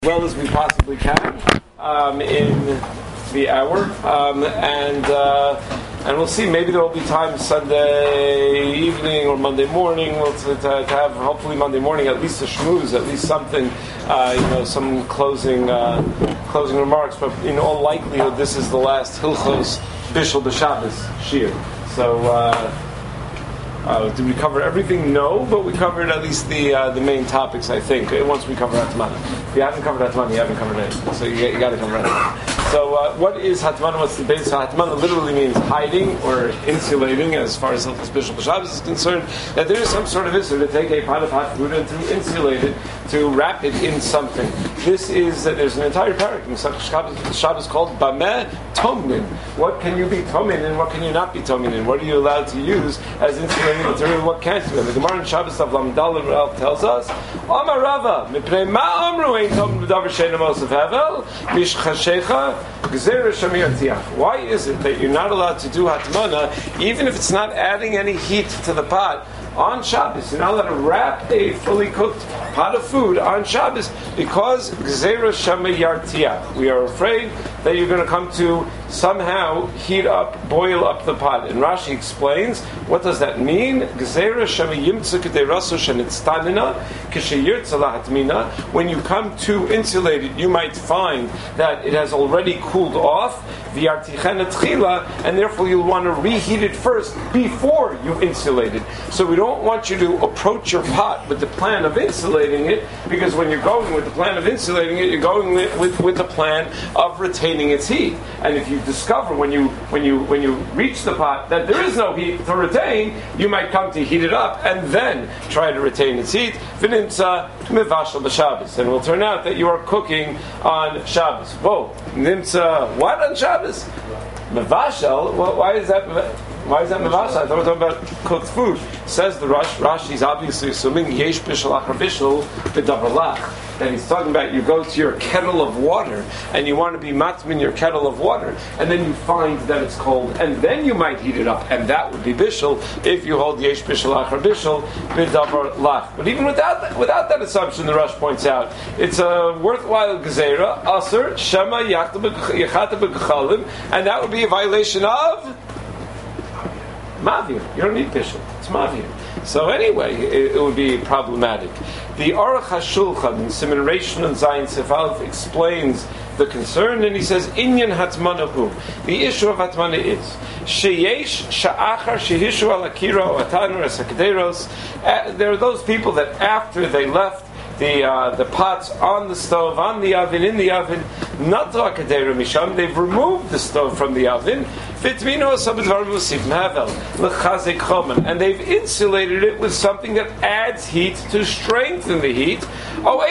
Well as we possibly can in the hour, and we'll see. Maybe there will be time Sunday evening or Monday morning. We'll to have hopefully Monday morning at least a shmooze, at least something, some closing remarks. But in all likelihood, this is the last Hilchos Bishul B'Shabbos Shir. So. Did we cover everything? No, but we covered at least the main topics, I think, once we cover Hatmana. If you haven't covered Hatmana, you haven't covered anything. So you got to cover Hatmana. So what is Hatmana? What's the base? So Hatmana literally means hiding or insulating, as far as Hilchos Bishul B'Shabbos is concerned, that there is some sort of issue to take a pot of hot food and to insulate it, to wrap it in something. This is, there's an entire parak in Shabbos called Bameh Tomnin. What can you be Tomin and what can you not be Tomin in? What are you allowed to use as insulating material? What can't you? The Gemara in Shabbos of Lamdal Rav tells us, Amar Rava, Mipnei Ma Amru Ein Tomin B'Davar She'eino Mosef Hevel Mishchashecha Gzeira Shamir Tiach. Why is it that you're not allowed to do Hatmana even if it's not adding any heat to the pot? On Shabbos, you're not allowed to wrap a fully cooked pot of food on Shabbos because Gzeira Shamir Yartiach. We are afraid that you're going to come to somehow boil up the pot. And Rashi explains, what does that mean? Gzeira Shamir Yimtzu K'dei Rasu Shenitztanina K'sheyirtza Lahatmina. When you come to insulate it, you might find that it has already cooled off, and therefore you'll want to reheat it first before you insulate it. So we don't want you to approach your pot with the plan of insulating it, because when you're going with the plan of insulating it, you're going with the plan of retaining its heat. And if you discover when you reach the pot that there is no heat to retain, you might come to heat it up and then try to retain its heat. V'nimtza mevashal b'Shabbos, and it will turn out that you are cooking on Shabbos. Whoa, nimtza what on Shabbos? Mevashal? Well, why is that? Why is that mevashal? I thought we were talking about cooked food. Says the Rashi's obviously assuming yesh bishul achar bishul b'davar lach. That he's talking about you go to your kettle of water and you want to be matmin your kettle of water, and then you find that it's cold, and then you might heat it up, and that would be bishul if you hold yesh bishul achar bishul b'davar lach. But even without that assumption, the Rosh points out it's a worthwhile gezeira aser shema yachta b'gechalim, and that would be a violation of Mavir. You don't need bishul. It's Mavir. So anyway, it would be problematic. The Aruch HaShulchan in Siman Reishon and Zayin Sefalv explains the concern, and he says, Inyan Hatmanahu. The issue of Hatmana is Sheyesh Sha'achar Shehishu Al Akira O Atanur Asakaderos. There are those people that after they left the pots on the stove, on the oven, in the oven, not akadera misham, they've removed the stove from the oven, and they've insulated it with something that adds heat to strengthen the heat. Or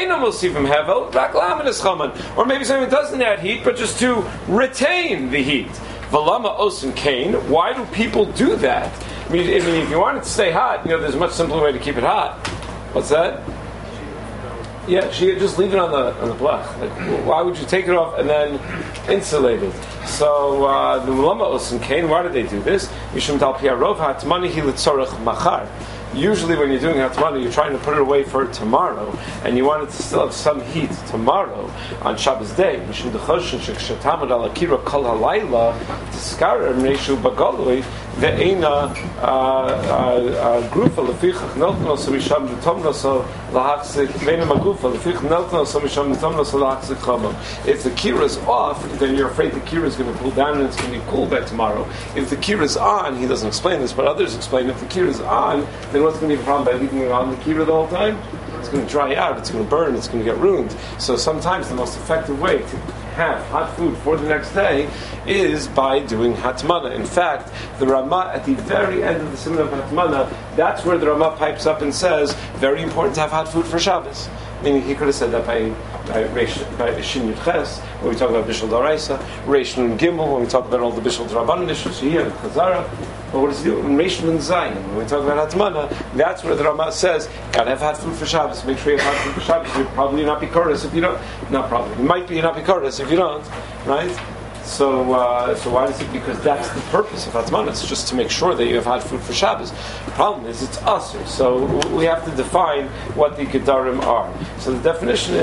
maybe something that doesn't add heat, but just to retain the heat. Valama osin kain. Why do people do that? I mean, if you want it to stay hot, there's a much simpler way to keep it hot. What's that? Yeah, just leave it on the blech. Like, why would you take it off and then insulate it? So the ulama osin kain. Why do they do this? Mishum dal piarov hatmani hi litzorach machar. Usually when you're doing hatmana, you're trying to put it away for tomorrow, and you want it to still have some heat tomorrow on Shabbos day. Mishum dechoshin shekshatamad al akira kol halayla tiskarer meishu bagalui ve'ena grufa lefichach neltno so misham netomno so lahachzik ve'ena magufa lefichach neltno so misham netomno so lahachzik chamam. If the kira is off, then you're afraid the kira is going to cool down and it's going to be cool by tomorrow. If the kira is on, he doesn't explain this, but others explain, if the kira is on, then what's going to be the problem by leaving it on the kira the whole time? It's going to dry out, it's going to burn, it's going to get ruined. So sometimes the most effective way to have hot food for the next day is by doing hatmana. In fact, the Ramah at the very end of the Siman of Hatmana, that's where the Ramah pipes up and says, very important to have hot food for Shabbos. Meaning he could have said that by Shin Yud Ches, when we talk about Bishul Daraisa, Reish Nun Gimel, when we talk about all the Bishul Drabanan issues, Shiyah and Chazara. But what does he do? In Reish Nun Zayin, when we talk about Hatmana, that's where the Ramah says, gotta have hot food for Shabbos. Make sure you have hot food for Shabbos. You're probably not Bikoros if you don't. Not probably. You might be not Bikoros if you don't. Right? So why is it? Because that's the purpose of Hatmana. It's just to make sure that you have hot food for Shabbos. The problem is it's Asr. So we have to define what the Gedarim are. So the definition is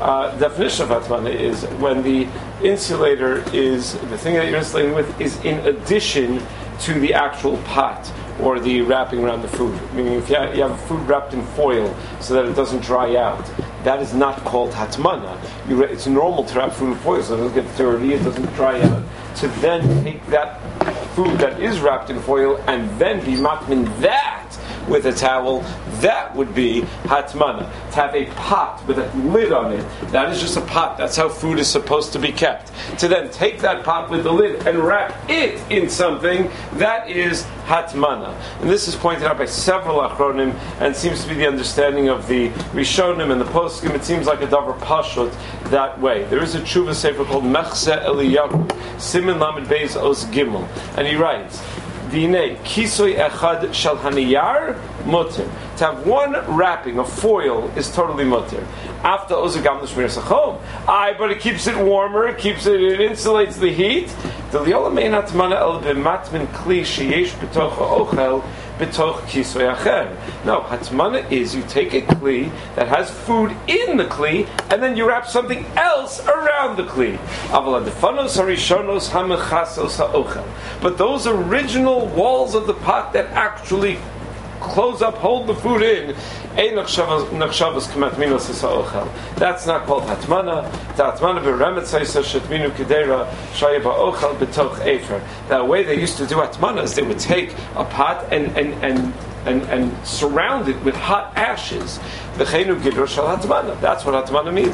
definition of hatmana is when the insulator is, the thing that you're insulating with is in addition to the actual pot or the wrapping around the food. Meaning if you have food wrapped in foil so that it doesn't dry out, that is not called hatmana. It's normal to wrap food in foil so it doesn't get dirty, it doesn't dry out. To then take that food that is wrapped in foil and then be matmin that with a towel, that would be hatmana. To have a pot with a lid on it, that is just a pot. That's how food is supposed to be kept. To then take that pot with the lid and wrap it in something, that is hatmana. And this is pointed out by several achronim and seems to be the understanding of the Rishonim and the Poskim. It seems like a davar pashut that way. There is a tshuva sefer called Mechse Eliyahu, Siman Lamed Beis Os Gimel, and he writes, V'inei kisoy echad shel haniyar mutter. To have one wrapping of foil is totally mutter. After ozagam l'shmir sachom. But it keeps it warmer. It insulates the heat. The liola mein hatmana el b'matmin kli sheyesh b'toch ha'ochel b'toch kisoy acher. No, hatmana is you take a kli that has food in the kli and then you wrap something else around the kli. Aval hadefanos harishonos hamechasos ha'ochel. But those original walls of the pot that actually close up, hold the food in, that's not called hatmana. The way they used to do hatmana is they would take a pot and surround it with hot ashes. That's what hatmana means.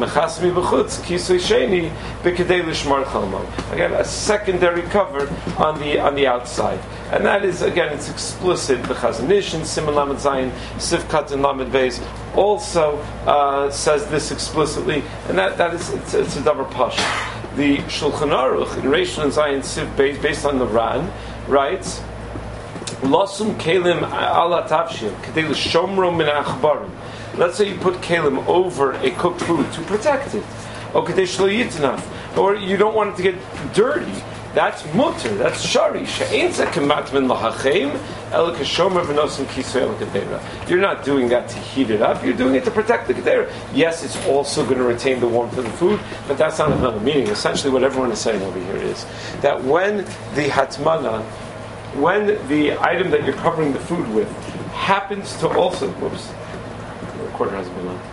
Again, a secondary cover on the outside. And that is, again, it's explicit. The Chazon Ish in Siman Lamed Zayin, Sivkat and Lamed Beis also says this explicitly, and that is it's a davar pasha. The Shulchan Aruch in Reish and Zayin Siv Beis, based on the Ran, writes, Losum kelim ala tavshil kedei l'shomro min achbarim. Let's say you put kelim over a cooked food to protect it, or kedei shlo yitnaf, or you don't want it to get dirty. That's mutter. That's shari. She'ein zekemat min lahachem el keshomer v'nosim kisoy el kedera. You're not doing that to heat it up. You're doing it to protect the kedera. Yes, it's also going to retain the warmth of the food, but that's not another meaning. Essentially, what everyone is saying over here is that when the hatmana, when the item that you're covering the food with happens to also, whoops, the recorder hasn't been on.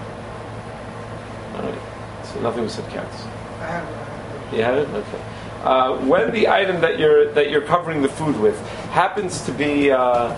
All right, so nothing was said counts. You had it? Okay. When the item that you're covering the food with happens to be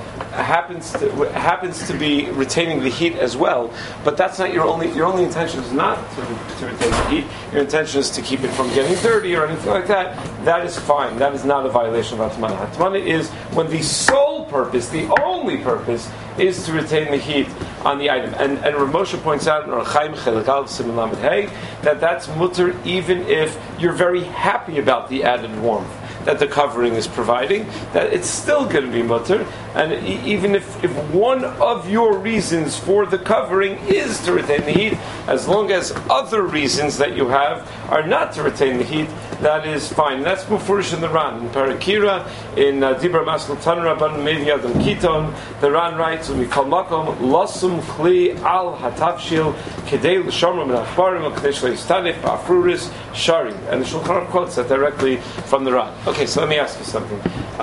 retaining the heat as well, but that's not your only intention is not to retain the heat. Your intention is to keep it from getting dirty or anything like that. That is fine. That is not a violation of hatmana. Hatmana is when the sole purpose, the only purpose, is to retain the heat on the item. And Rav Moshe points out in Orach Chaim Chelek Aleph Siman Lamed Hey that that's mutter even if you're very happy about the added warmth that the covering is providing, that it's still going to be mutter, and even if one of your reasons for the covering is to retain the heat, as long as other reasons that you have are not to retain the heat, that is fine. And that's Mufurish in the Ran. In Parakira, in Dibra Maskul Tan Rabban Mevi Adam Kiton, the Ran writes, we call Makom, Losum Kli Al Hatavshil, Kedei L'Shomrim and Achbarim, Kedei Shleistanif, Afruris, Shari. And the Shulchan Aruch quotes that directly from the Ran. Okay, so let me ask you something.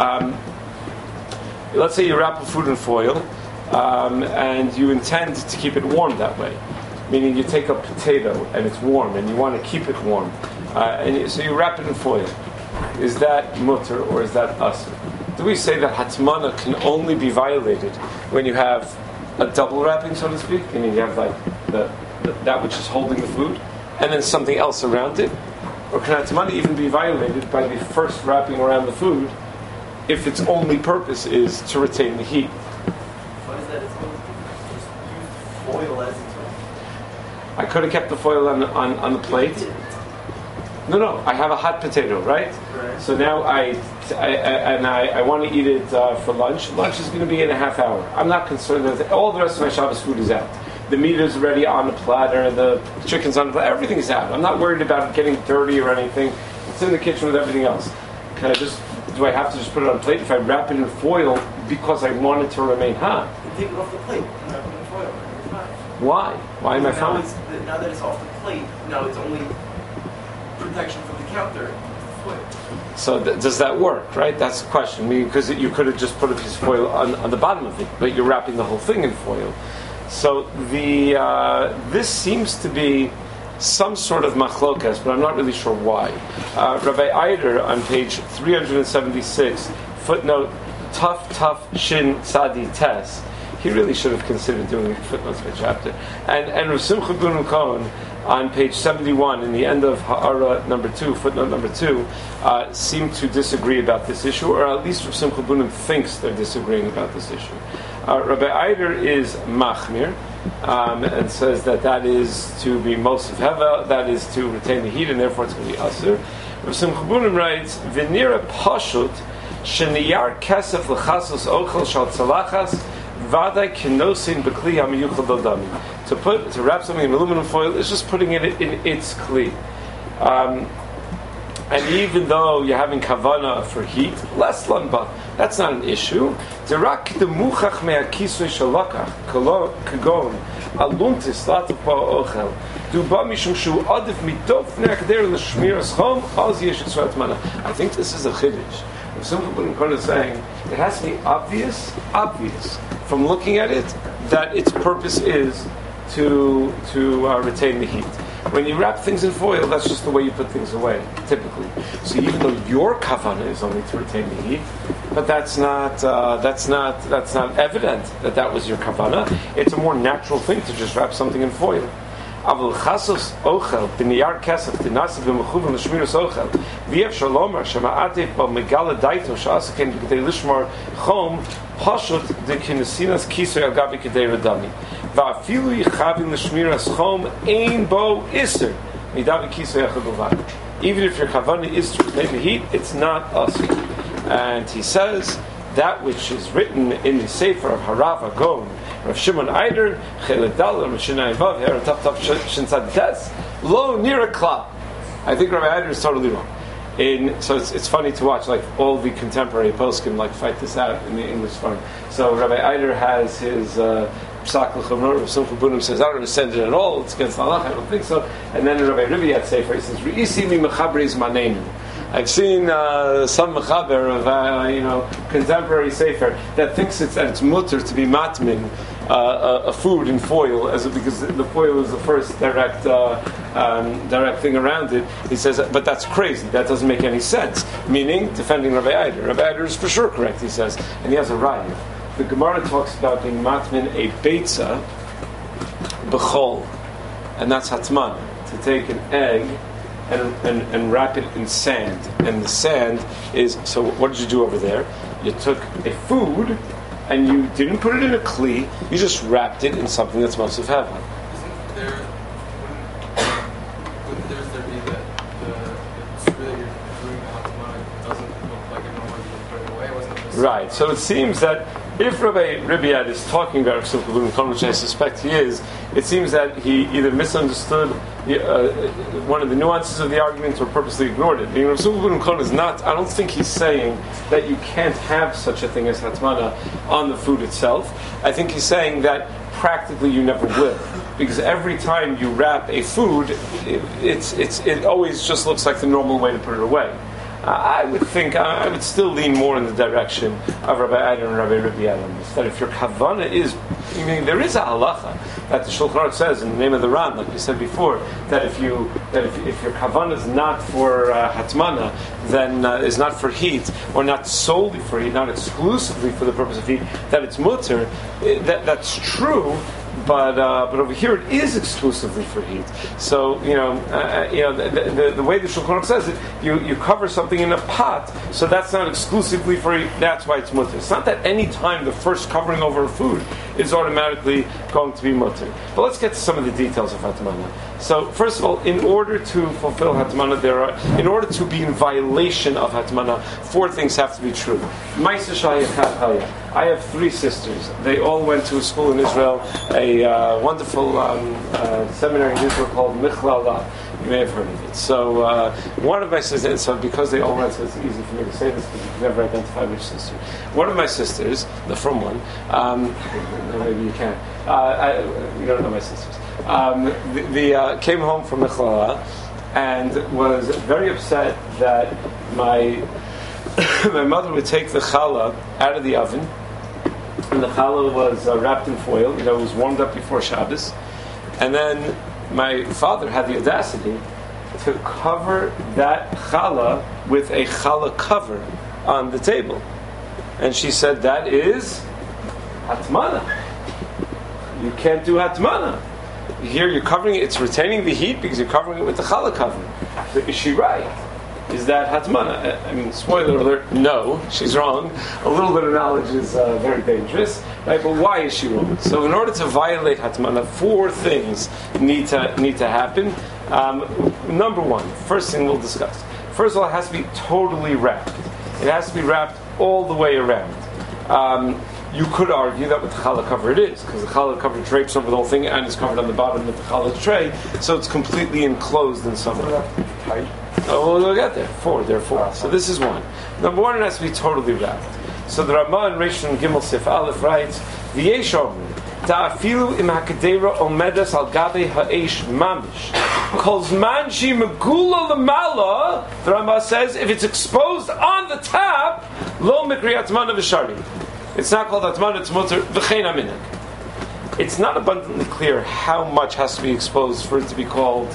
Let's say you wrap a food in foil, and you intend to keep it warm that way. Meaning you take a potato and it's warm, and you want to keep it warm. So you wrap it in foil. Is that mutter or is that asr? Do we say that hatmana can only be violated when you have a double wrapping, so to speak? Meaning you have like that which is holding the food, and then something else around it? Or can hatmana even be violated by the first wrapping around the food if its only purpose is to retain the heat? What is that? It's going to just use foil as its own. I could have kept the foil on the plate. No. I have a hot potato, right? So now I want to eat it for lunch. Lunch is going to be in a half hour. I'm not concerned that all the rest of my Shabbos food is out. The meat is ready on the platter. The chicken's on the platter. Everything is out. I'm not worried about it getting dirty or anything. It's in the kitchen with everything else. Do I have to just put it on a plate if I wrap it in foil because I want it to remain hot? You take it off the plate and wrap it in foil. It's fine. Why? Why am I fine? that now that it's off the plate, now it's only protection from the counter. Foil. So does that work, right? That's the question. I mean, because you could have just put a piece of foil on the bottom of it, but you're wrapping the whole thing in foil. So this seems to be some sort of machlokas, but I'm not really sure why. Rabbi Eider on page 376, footnote Tuf Shin Sadi Tes. He really should have considered doing footnotes by chapter. And Rav Simcha Bunim Cohen on page 71, in the end of Ha'ara number 2, footnote number 2, seem to disagree about this issue, or at least Rav Simcha Bunim thinks they're disagreeing about this issue. Rabbi Eider is machmir, and says that is to be mosif heva, that is to retain the heat, and therefore it's going to be asur. Rav Simcha Bunim writes, "V'nira pashut sheniyar kesef lechasos ochel shal tzalachas vaday kenosin bekli hamiyuchal dodami." To wrap something in aluminum foil is just putting it in its kli. And even though you're having kavana for heat, less lanba, that's not an issue. Derak the muchach me'akisui shalakach kagon aluntis latapa ochel duba mishum shu adif mitof ne'akder l'shmiras chom az yesh tzrat mana. I think this is a chiddush. If someone is saying it has to be obvious from looking at it that its purpose is to retain the heat. When you wrap things in foil, that's just the way you put things away, typically. So even though your kavana is only to retain the heat, but that's not evident that was your kavana. It's a more natural thing to just wrap something in foil. Avol chasos ochel b'niyar kesef dinasiv b'mechuvan l'shmiras ochel v'yev shalomar shema'atev b'megala daito sha'asaken b'kdei lishmar chom pashut dekinesinas kisoy al gabi kdei redami va'afilu yichavim l'shmiras chom ein bo iser midavi kisoy echad b'vad. Even if your kavanah is to retain the heat, it's not asur. And he says that which is written in the Sefer of Harav Agon, Rav Shimon Eider, Chelet Dal, Rav Shinai Vav, Her Taf Taf Shin Tzad Tes, Lo Nira Kla. I think Rabbi Eider is totally wrong. So it's funny to watch, like all the contemporary poskim like fight this out in the English form. So Rabbi Eider has his Psak L'Chamor, Rav Simcha Bunim says, I don't understand it at all, it's against the halach, I don't think so. And then Rabbi Rivi at Sefer, he says, Re'isi mi mechabreis maneinu. I've seen some mechaber of contemporary sefer that thinks it's mutter to be matmin a food in foil because the foil is the first direct thing around it. He says, but that's crazy. That doesn't make any sense. Meaning, defending Rabbi Eider. Rabbi Eider is for sure correct. He says, and he has a raya. The Gemara talks about being matmin a beitza b'chol, and that's hatman, to take an egg and wrap it in sand. And the sand is, so what did you do over there? You took a food and you didn't put it in a kli, you just wrapped it in something that's mosif heva. Wouldn't there be that the really you're doing the hatman doesn't look like it normally you put it away? Wasn't it Right, so it seems that if Rabbi Ribiad is talking about Rav Simcha Bunim Cohen, which I suspect he is, it seems that he either misunderstood one of the nuances of the argument or purposely ignored it. Rav Simcha Bunim Cohen is not, I don't think he's saying that you can't have such a thing as hatmana on the food itself. I think he's saying that practically you never will. Because every time you wrap a food, it always just looks like the normal way to put it away. I would still lean more in the direction of Rabbi Eider and Rabbi Ribiad on this. That if your kavana is, there is a halacha that the Shulchan Aruch says in the name of the Ran, like we said before, that if your kavana is not for hatmana, then is not for heat, or not solely for heat, not exclusively for the purpose of heat, that it's mutter. That's true. But over here it is exclusively for heat. So the way the Shulchan Aruch says it, you cover something in a pot, so that's not exclusively for heat. That's why it's mutter. It's not that any time the first covering over a food is automatically going to be mutter. But let's get to some of the details of hatmana. So first of all, in order to fulfill hatmana, in order to be in violation of hatmana, 4 things have to be true. Ma'aseh shayachat haya. I have 3 sisters. They all went to a school in Israel, a wonderful seminary in Israel called Michlala. You may have heard of it. So one of my sisters, so because they all went, so it's easy for me to say this because you can never identify which sister. One of my sisters, the from one, maybe you can. You don't know my sisters. came home from Mechlala and was very upset that my my mother would take the challah out of the oven, and the challah was wrapped in foil. It was warmed up before Shabbos, and then my father had the audacity to cover that challah with a challah cover on the table, and she said that is hatmana. You can't do hatmana. Here you're covering it; it's retaining the heat because you're covering it with the challah cover. So is she right? Is that hatmana? I mean, spoiler alert, no, she's wrong. A little bit of knowledge is very dangerous, right? But why is she wrong? So in order to violate hatmana, 4 things need to happen. Number one, first thing we'll discuss. First of all, it has to be totally wrapped. It has to be wrapped all the way around. You could argue that with the challah cover it is, because the challah cover drapes over the whole thing and is covered on the bottom with the challah tray, so it's completely enclosed in some way. Oh, we'll get there. 4, there are 4. So this is 1. Number 1, it has to be totally wrapped. So the Ramah in Reish Gimel Sif Aleph writes, V'yesh omrim, ta'afilu im hakadera omedas al gabe ha'esh mamish. Kol zman shi megula l'mala, the Ramah says, if it's exposed on the top, lo mikri atmana v'shari. It's not called atmana, it's mutter v'chein aminak. It's not abundantly clear how much has to be exposed for it to be called,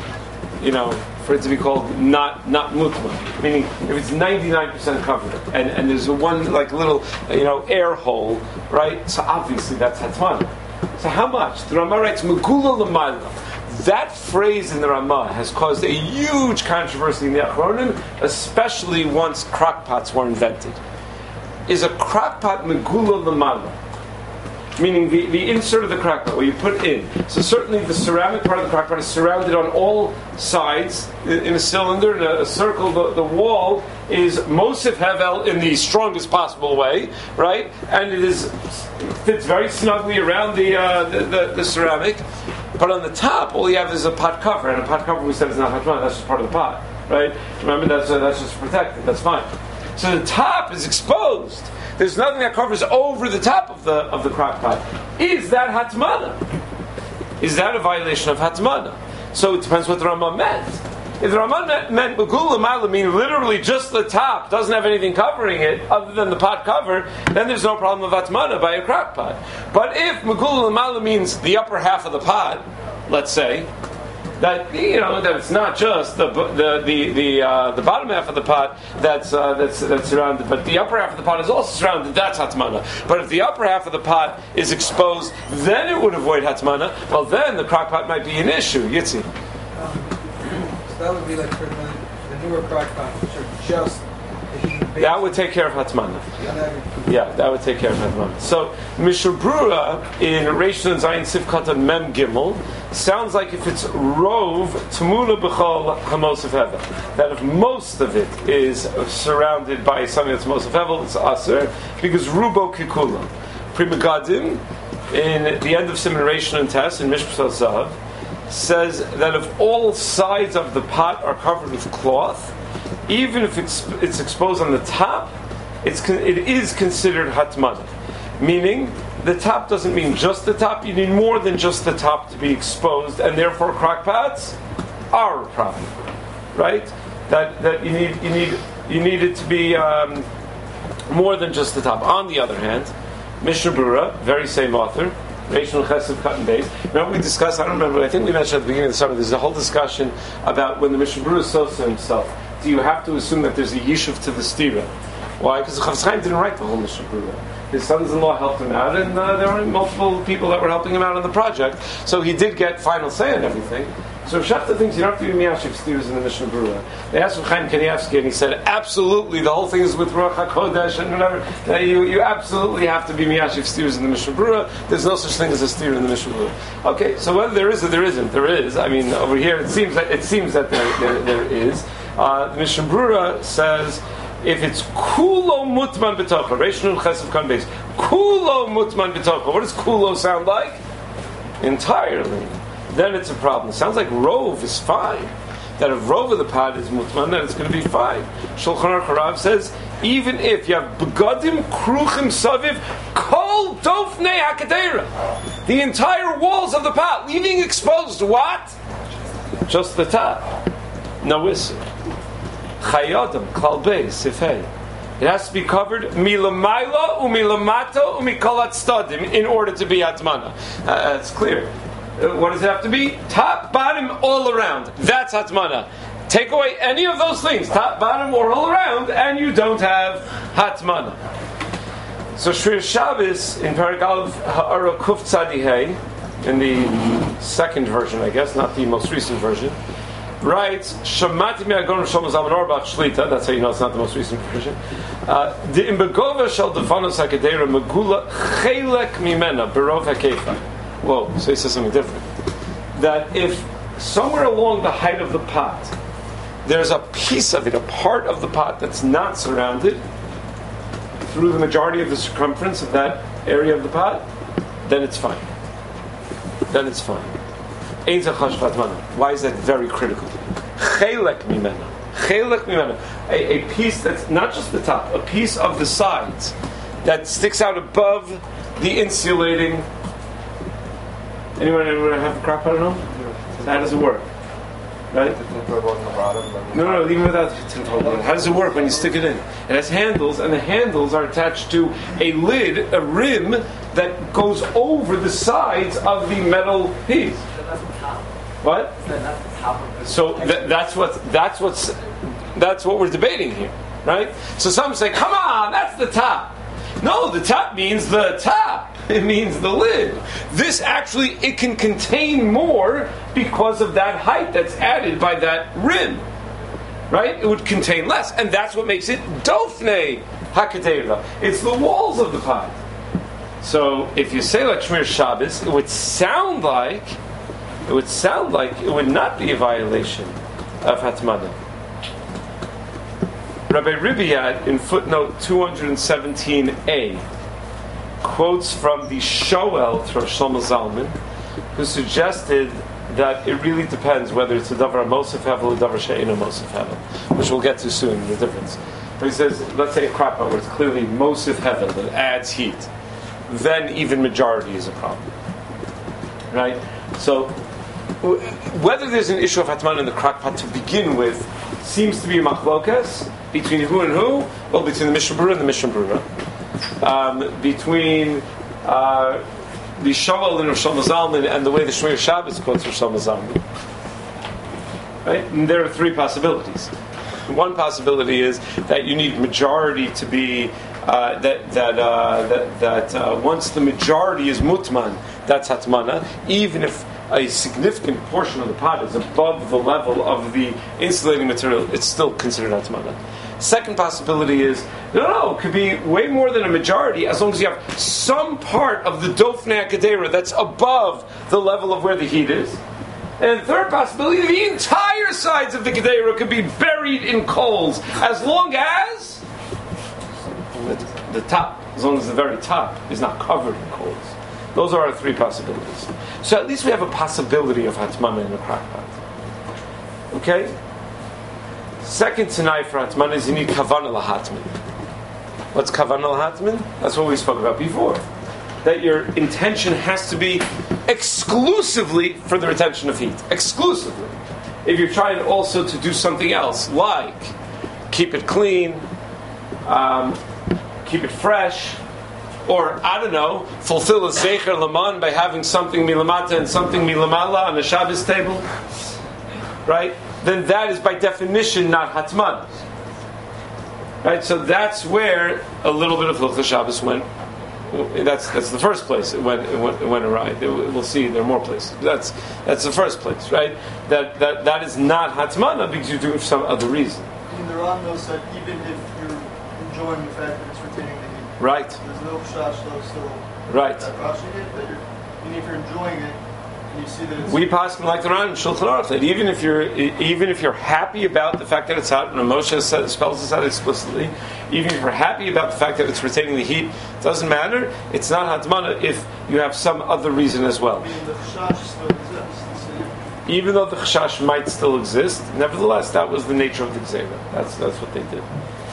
for it to be called not mutma. Meaning, if it's 99% covered and there's a one little air hole, right? So obviously that's hatmana. So how much? The Ramah writes megula l'mayla. That phrase in the Ramah has caused a huge controversy in the Achronim, especially once crockpots were invented. Is a crockpot megula l'mayla? Meaning the insert of the crockpot, where you put it in. So certainly the ceramic part of the crockpot is surrounded on all sides in a cylinder, in a circle. The wall is Mosif Hevel in the strongest possible way, right? And it fits very snugly around the ceramic. But on the top, all you have is a pot cover, and a pot cover we said is not hatmana, that's just part of the pot, right? Remember, that's just protected, that's fine. So the top is exposed. There's nothing that covers over the top of the crock pot. Is that hatmana? Is that a violation of hatmana? So it depends what the Ramah meant. If the Ramah meant megula l'mayla, meaning literally just the top, doesn't have anything covering it other than the pot cover, then there's no problem of hatmana by a crock pot. But if megula l'mayla means the upper half of the pot, let's say, that that it's not just the bottom half of the pot that's surrounded, but the upper half of the pot is also surrounded. That's hatmana. But if the upper half of the pot is exposed, then it would avoid hatmana. Well, then the crock pot might be an issue. Yitzi. So that would be like for the newer crock pots, which are just the heat. That would take care of hatmana. Yeah, that would take care of hatmana. So Mishnah Brura in Reish Nun Zayin Sivkata Mem Gimel sounds like if it's rov Tamula B'chol Hamosef Hevel, that if most of it is surrounded by something that's Mosef Hevel, it's aser because Rubo Kikula. Pri Megadim in the end of Siman Reish Nun Tes in Mishpat Zahav says that if all sides of the pot are covered with cloth, even if it's exposed on the top, it is considered hatmana. Meaning, the top doesn't mean just the top. You need more than just the top to be exposed, and therefore crockpots are a problem, right? That you need it to be more than just the top. On the other hand, Mishnah Brura, very same author, Reish Nun Chesed Cut and Beis. Remember we discussed, I don't remember, I think we mentioned at the beginning of the summer, there's a whole discussion about when the Mishnah Brura says to himself, do you have to assume that there's a yishuv to the stira? Why? Because the Chafetz Chaim didn't write the whole Mishnah Brura. His sons-in-law helped him out, and there were multiple people that were helping him out on the project, so he did get final say on everything. So Shachta thinks you don't have to be miyashiv stirs in the Mishnah Brura. They asked Chaim Kanievsky, and he said, absolutely, the whole thing is with Ruach HaKodesh, and whatever. You absolutely have to be miyashiv stirs in the Mishnah Brura. There's no such thing as a stir in the Mishnah Brura. Okay, so whether there is or there isn't, there is. I mean, over here it seems that there is. The Mishnah Brura says, if it's kulo mutman b'tocha, Reish Nun Chesed Kan Beis, kulo mutman b'tocha. What does kulo sound like? Entirely. Then it's a problem. It sounds like rov is fine. That if rov of the pot is mutman, then it's going to be fine. Shulchan Aruch Harav says, even if you have begadim kruchim saviv, kol whole dofnei hakadera, the entire walls of the pot, leaving exposed what? Just the top. No issur. Chayodam klal beis sifhei. It has to be covered milamaila umilamato umikolat stadim in order to be hatmana. That's clear. What does it have to be? Top, bottom, all around. That's hatmana. Take away any of those things, top, bottom, or all around, and you don't have hatmana. So Shrir Shabbos in Paragraph Ha'ara Kuf Tzadihei, in the second version, I guess, not the most recent version, writes, Shamati me'agon Shlomo Zalman Auerbach Shlita, that's how you know it's not the most recent version, the imbegova shel devanos hakadera megula chelek mimena berov hakefa. Whoa, so he says something different. That if somewhere along the height of the pot, there's a piece of it, a part of the pot that's not surrounded through the majority of the circumference of that area of the pot, then it's fine. Then it's fine. Why is that very critical? Chelek mimena. Chelek mimena. A piece that's not just the top, a piece of the sides that sticks out above the insulating. Anyone have a crop pot at home? How does it work? Right? No, even without tinfoil. How does it work when you stick it in? It has handles, and the handles are attached to a lid, a rim, that goes over the sides of the metal piece. What? So that's what we're debating here, right? So some say, "Come on, that's the top." No, the top means the top. It means the lid. This actually, it can contain more because of that height that's added by that rim. Right? It would contain less. And that's what makes it dofnei hakadeva. It's the walls of the pot. So if you say like Shmir Shabbos, it would sound like it would not be a violation of Hatmana. Rabbi Ribiyad in footnote 217a quotes from the Shoel to Shlomo Zalman, who suggested that it really depends whether it's a davar mosif hevel or davar she'eino mosif hevel, which we'll get to soon, the difference. But he says, let's say a crop pot where it's clearly mosif hevel, that adds heat, then even majority is a problem. Right? So, whether there's an issue of hatman in the crock pot to begin with seems to be a machlokas between who and who. Well, between the Mishnah Berurah and the Mishnah Berurah. Between the Shoel and Rosh Zalman and the way the Shmir Shabbos quotes Rosh Zalman. Right? And there are three possibilities. One possibility is that you need majority to be that once the majority is mutman, that's hatmana, even if a significant portion of the pot is above the level of the insulating material, it's still considered hatmana. Second possibility is, no, it could be way more than a majority as long as you have some part of the dofnei hakadera that's above the level of where the heat is. And third possibility, the entire sides of the kadera could be buried in coals as long as the top, as long as the very top is not covered in coals. Those are our three possibilities. So at least we have a possibility of hatmana in a crock pot. Okay? Second tonight for hatman is you need kavanah lahatman. What's kavanah lahatman? That's what we spoke about before. That your intention has to be exclusively for the retention of heat. Exclusively. If you're trying also to do something else, like keep it clean, keep it fresh, or, I don't know, fulfill a Zecher Laman by having something milamata and something milamala on a Shabbos table, right? Then that is by definition not hatman. Right? So that's where a little bit of Hilchos Shabbos went. That's the first place it went awry. We'll see there are more places. That's the first place, right? That is not hatmana because you do it for some other reason. And the Rambam said even if you're enjoying the fact that it's retaining the heat, right? There's no chash still. Right. That rushing it, but even if you're enjoying it, and you see that it's we pass like the Ran Shulchan Aruch that even if you're happy about the fact that it's hot, and Moshe spells this out explicitly, even if you're happy about the fact that it's retaining the heat, it doesn't matter. It's not hatmana if you have some other reason as well. I mean, the chash still exists. Even though the chashash might still exist, nevertheless, that was the nature of the gzeira. That's what they did.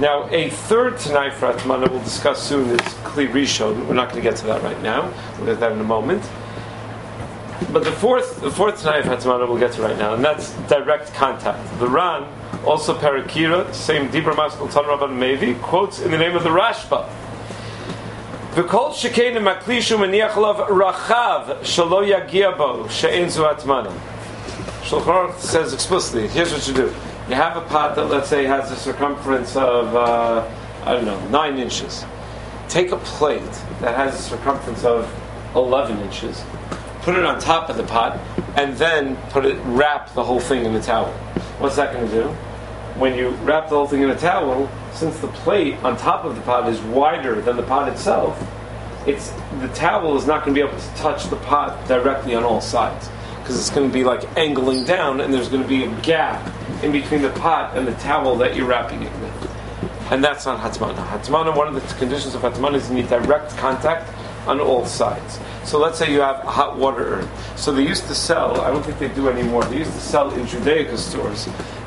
Now, a third Tanai for Hatmana we'll discuss soon is Kli Rishon. We're not going to get to that right now. We'll get to that in a moment. But the fourth Tanai of Hatmana we'll get to right now, and that's direct contact. The Ran, also Parakira, same Dibra Maskal Tan Rabban Mevi, quotes in the name of the Rashba. V'kol shekein maklishu maniach lav rachav shelo yagia bo she'en zu Hatmana. Shulchan Aruch says explicitly, here's what you do. You have a pot that, let's say, has a circumference of, 9 inches. Take a plate that has a circumference of 11 inches, put it on top of the pot, and then wrap the whole thing in a towel. What's that going to do? When you wrap the whole thing in a towel, since the plate on top of the pot is wider than the pot itself, the towel is not going to be able to touch the pot directly on all sides, because it's going to be like angling down, and there's going to be a gap in between the pot and the towel that you're wrapping it with. And that's not Hatmana. Hatmana, one of the conditions of Hatmana is you need direct contact on all sides. So let's say you have a hot water urn. So they used to sell, I don't think they do anymore, they used to sell in Judaica stores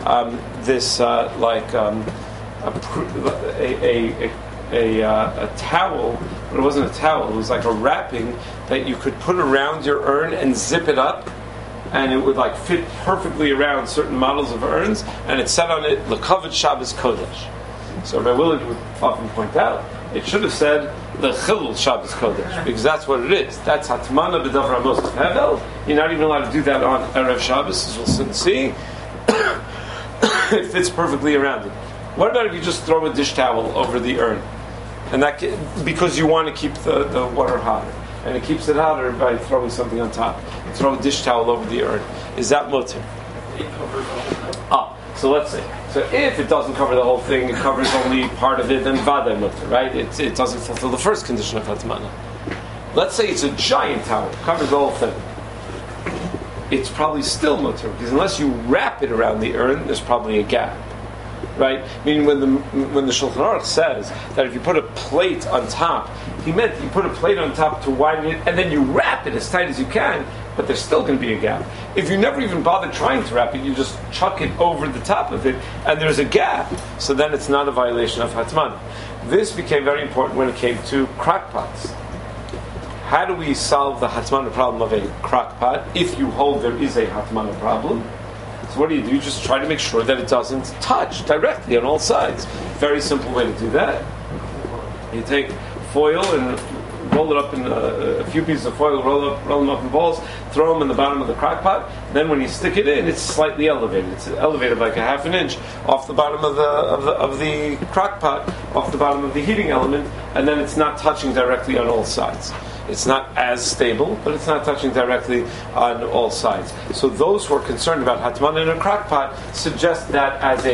a towel, but it wasn't a towel, it was like a wrapping that you could put around your urn and zip it up, and it would like fit perfectly around certain models of urns, and it said on it, L'kavod Shabbos Kodesh. So Rabbi Willard would often point out, it should have said, L'chilul Shabbos Kodesh, because that's what it is. That's Hatmana B'davar Moshe Hevel. You're not even allowed to do that on Erev Shabbos, as we'll soon see. It fits perfectly around it. What about if you just throw a dish towel over the urn? And that because you want to keep the water hotter. And it keeps it hotter by throwing something on top. You throw a dish towel over the urn. Is that mutter? It covers the whole thing. So let's say. So if it doesn't cover the whole thing, it covers only part of it, then vada mutter, right? It doesn't fulfill the first condition of Hatmana. Let's say it's a giant towel, covers the whole thing. It's probably still mutter, because unless you wrap it around the urn, there's probably a gap. Right? Meaning when the Shulchan Aruch says that if you put a plate on top, he meant you put a plate on top to widen it, and then you wrap it as tight as you can, but there's still going to be a gap. If you never even bother trying to wrap it, you just chuck it over the top of it, and there's a gap, so then it's not a violation of Hatmana. This became very important when it came to crock pots. How do we solve the Hatmana problem of a crock pot if you hold there is a Hatmana problem? So what do? You just try to make sure that it doesn't touch directly on all sides. Very simple way to do that. You take foil and roll it up in a few pieces of foil, roll them up in balls, throw them in the bottom of the crock pot. Then when you stick it in, it's slightly elevated. It's elevated like a half an inch off the bottom of the crock pot, off the bottom of the heating element, and then it's not touching directly on all sides. It's not as stable, but it's not touching directly on all sides. So those who are concerned about Hatmana in a crock pot suggest that as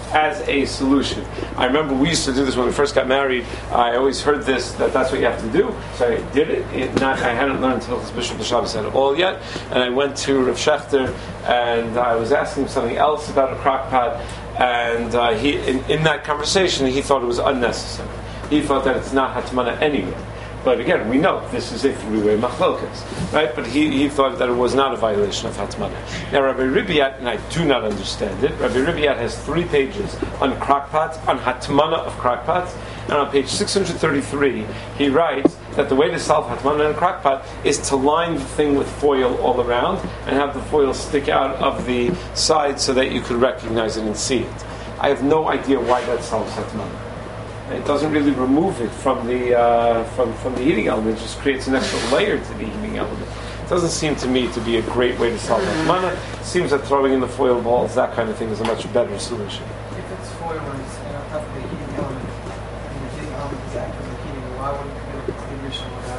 a solution. I remember we used to do this when we first got married. I always heard that's what you have to do. So I did it. I hadn't learned until Bishop Shabbos said it all yet. And I went to Rav Shechter and I was asking him something else about a crock pot. And he, in that conversation, he thought it was unnecessary. He thought that it's not Hatmana anyway. But again, we know this is a three-way machlokas, right? But he thought that it was not a violation of Hatmana. Now, Rabbi Ribiat, and I do not understand it, Rabbi Ribiat has 3 pages on crockpots, on Hatmana of crockpots, and on page 633, he writes that the way to solve Hatmana in a crockpot is to line the thing with foil all around and have the foil stick out of the side so that you could recognize it and see it. I have no idea why that solves Hatmana. It doesn't really remove it from the from the heating element. It just creates an extra layer to the heating element. It doesn't seem to me to be a great way to solve Hatmana. It seems that throwing in the foil balls, that kind of thing, is a much better solution. If it's foil and it's on top of the heating element, and the heating element is actively heating, why wouldn't it be a contribution without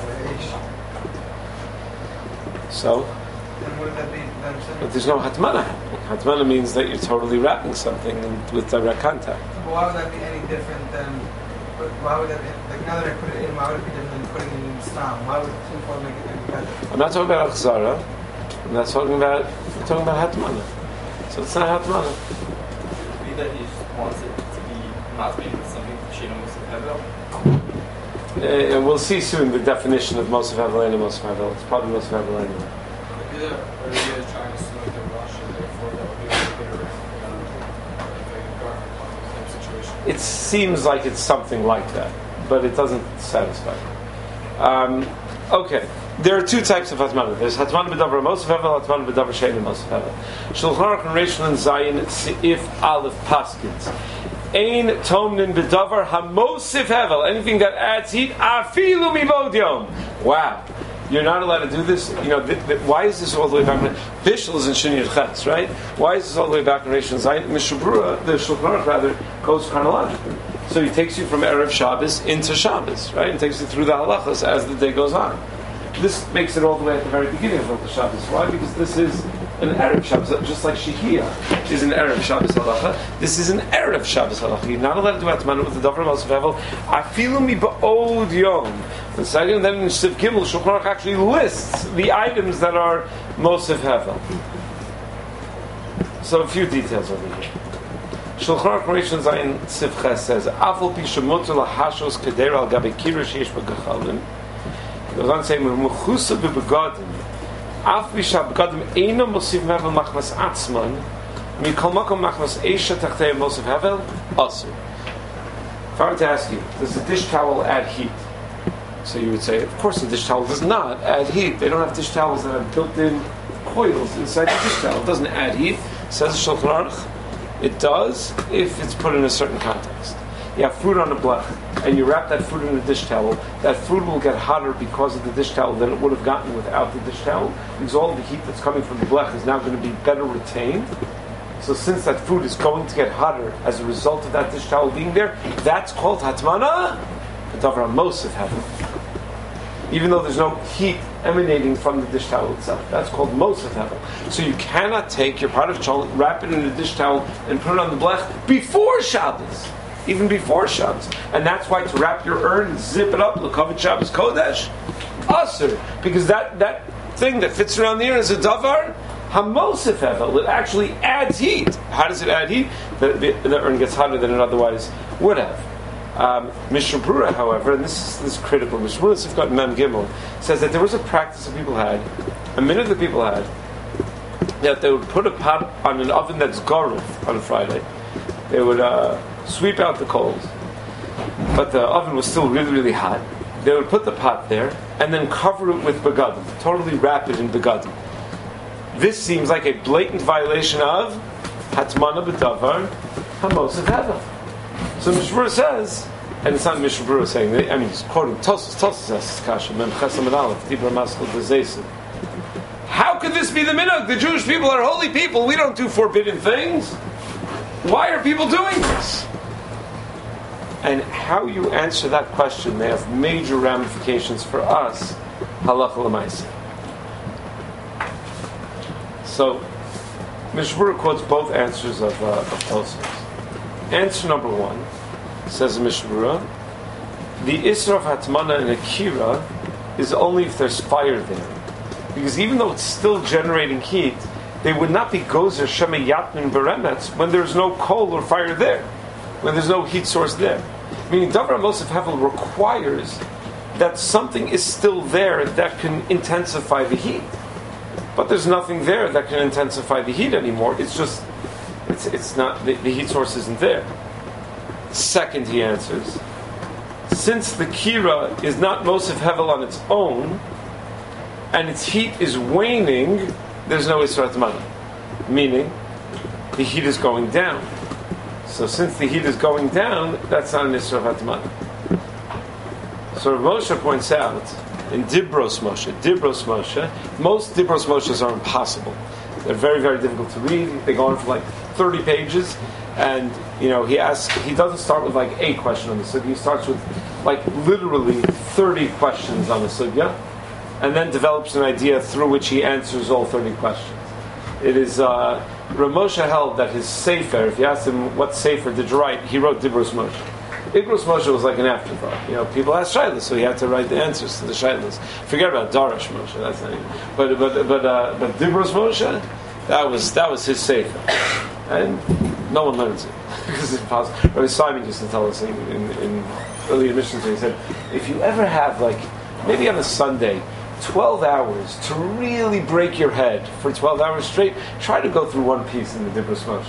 a So? Then wouldn't that be But there's no Hatmana happening. Hatmana means that you're totally wrapping something with direct contact. But why would that be any different than? Why would that be, like now that I put it in? Why would it be different than putting it in stam? Why would tinfoil make it any better? I'm not talking about Achzara. I'm not talking about. I'm talking about Hatmana. So it's not Hatmana. Maybe that he just wants it to be not being something Shino Moshe Hevel. We'll see soon the definition of Moshe Hevel and Moshe Hevel. It's probably Moshe Hevel anyway. Maybe the Arabia is trying to simulate the Russia, therefore that would be a bigger like a garment type situation. It seems like it's something like that, but it doesn't satisfy. Okay, there are two types of hatmana. There's hatmana b'davar mosef hevel, hatmana b'davar she'ein mosef hevel. Shulchan Aruch and Reish and Zayin Seif Aleph Paskins. Ein tomnin b'davar hamosif hevel. Anything that adds heat, afilu mibod yom. Wow. You're not allowed to do this. You know, why is this all the way back? Bishul is in Shiniyat Chetz, right? Why is this all the way back in Reish and Zayin? Mishabura, the Shulchan Aruch rather, goes chronologically. So he takes you from Erev Shabbos into Shabbos, right? And takes you through the halachas as the day goes on. This makes it all the way at the very beginning of the Shabbos. Why? Because this is an Erev Shabbos, just like Shehiyah is an Erev Shabbos halacha. This is an Erev Shabbos halacha. You're not allowed to do atmana with the davar mosef hevel. Afilu mi ba'od yom. The second, then in Siv Gimel, Shulchan Aruch actually lists the items that are mosef hevel. So a few details over here. Shulchan Aruch Reish Zayin Siv Ches says, "Afal pi shemuter lahashos keder al gabe kira sheish b'gechalim." It goes on to say, "Mechusa b'begadim, af b'shab begadim eino mosif hevel machmas atzman, mikol makom machmas eisha tachtei mosif hevel asur." If I were to ask you, does the dish towel add heat? So you would say, of course the dish towel does not add heat. They don't have dish towels that have built-in coils inside the dish towel. It doesn't add heat. Says the Shulchan Aruch. It does if it's put in a certain context. You have food on a blech, and you wrap that food in a dish towel. That food will get hotter because of the dish towel than it would have gotten without the dish towel, because all the heat that's coming from the blech is now going to be better retained. So since that food is going to get hotter as a result of that dish towel being there, that's called hatmana b'davar mosef hevel. Even though there's no heat emanating from the dish towel itself. That's called mosef hevel. So you cannot take your pot of cholent, wrap it in a dish towel, and put it on the blech before Shabbos. Even before Shabbos. And that's why to wrap your urn and zip it up, l'kavod Shabbos Kodesh, asur. Because that thing that fits around the urn is a davar hamosef hevel. It actually adds heat. How does it add heat? The urn gets hotter than it otherwise would have. Mishnah Brura, however, and this is critical. Mishnah Brura, Sifkat Mem Gimel, says that there was a practice that people had, a minute that people had, that they would put a pot on an oven that's gareth on Friday. They would sweep out the coals, but the oven was still really, really hot. They would put the pot there and then cover it with begadim, totally wrap it in begadim. This seems like a blatant violation of hatmana b'davar hamosef hevel. So Mishnah Brura says, and it's not Mishnah Brura saying, I mean, he's quoting Tosfos. Tosfos says, Kasha, Mem Chesam and Aleph, Dibra Maskul Dezesim. How could this be the minhag? The Jewish people are holy people. We don't do forbidden things. Why are people doing this? And how you answer that question may have major ramifications for us, halacha l'maaseh. So, Mishnah Brura quotes both answers of Tosfos. Answer number one, says the Mishnah Brura, the Isra of Hatmana and Akira is only if there's fire there. Because even though it's still generating heat, they would not be Gozer Shema Yatmin Beremetz when there's no coal or fire there, when there's no heat source there. Meaning, Davar Mosef Hevel requires that something is still there that can intensify the heat. But there's nothing there that can intensify the heat anymore. It's just, it's not, the heat source isn't there. Second, he answers, since the Kira is not Mosef Hevel on its own, and its heat is waning, there's no Isra Hatmana. Meaning, the heat is going down. So since the heat is going down, that's not an Isra Hatmana. So Rav Moshe points out, in Dibros Moshe, most Dibros Moshes are impossible. They're very, very difficult to read. They go on for like 30 pages. And, he doesn't start with like a question on the sugya. He starts with like literally 30 questions on the sugya, and then develops an idea through which he answers all 30 questions. It is, Rav Moshe held that his sefer, if you asked him what sefer did you write, he wrote Dibros Moshe. Igros Moshe was like an afterthought. People asked Shailas, so he had to write the answers to the Shailas. Forget about Darash Moshe, that's not even. But Dibros Moshe, that was his sefer. And no one learns it because it's impossible. Rabbi Simon used to tell us in early admissions, he said, if you ever have, like, maybe on a Sunday, 12 hours to really break your head for 12 hours straight, try to go through one piece in the Dibros Moshe.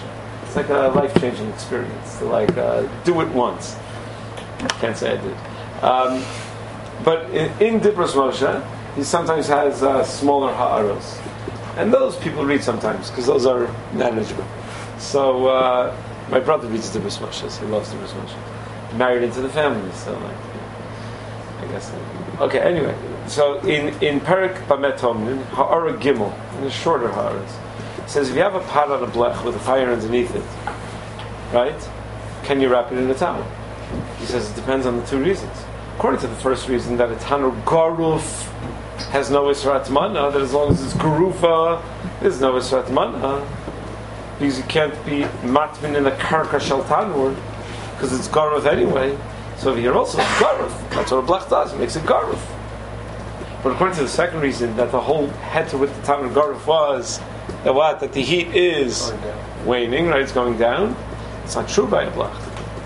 It's like a life-changing experience to do it once. Can't say I did. But in Dibros Moshe, he sometimes has smaller ha'aros. And those people read sometimes, because those are manageable. So, my brother reads Dibros Moshe, so he loves Dibros Moshe. Married into the family, so I guess. Okay, anyway. So, in Perik Bamet Homnin, ha'ara gimel, in the shorter ha'aros, it says if you have a pot on a blech with a fire underneath it, right, can you wrap it in a towel? He says it depends on the two reasons. According to the first reason, that a tanur garuf has no israt mana, that as long as it's garufa, there's no israt mana, because you can't be matmin in a karka shel tanur, because it's garuf anyway. So over here also it's garuf. That's what a blech does, it makes it garuf. But according to the second reason, that the whole heter with the tanur garuf was that what? That the heat is waning, right? It's going down. It's not true by a blech.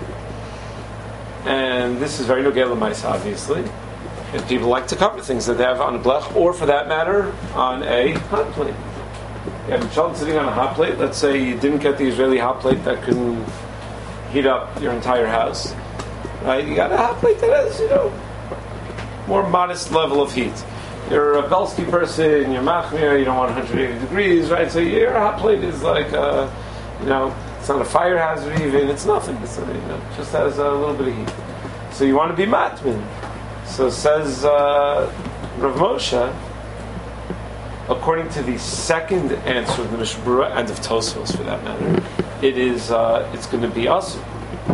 And this is very nogel l'mais, obviously. And people like to cover things that they have on a blech, or for that matter, on a hot plate. You have a child sitting on a hot plate. Let's say you didn't get the Israeli hot plate that can heat up your entire house. Right? You got a hot plate that has, more modest level of heat. You're a Belsky person, you're machmir, you don't want 180 degrees, right? So your hot plate is like, it's not a fire hazard even, it's nothing. It's just has a little bit of heat. So you want to be matmin. So says Rav Moshe, according to the second answer of the Mishnah Berurah and of Tosfos for that matter, it's going to be asur.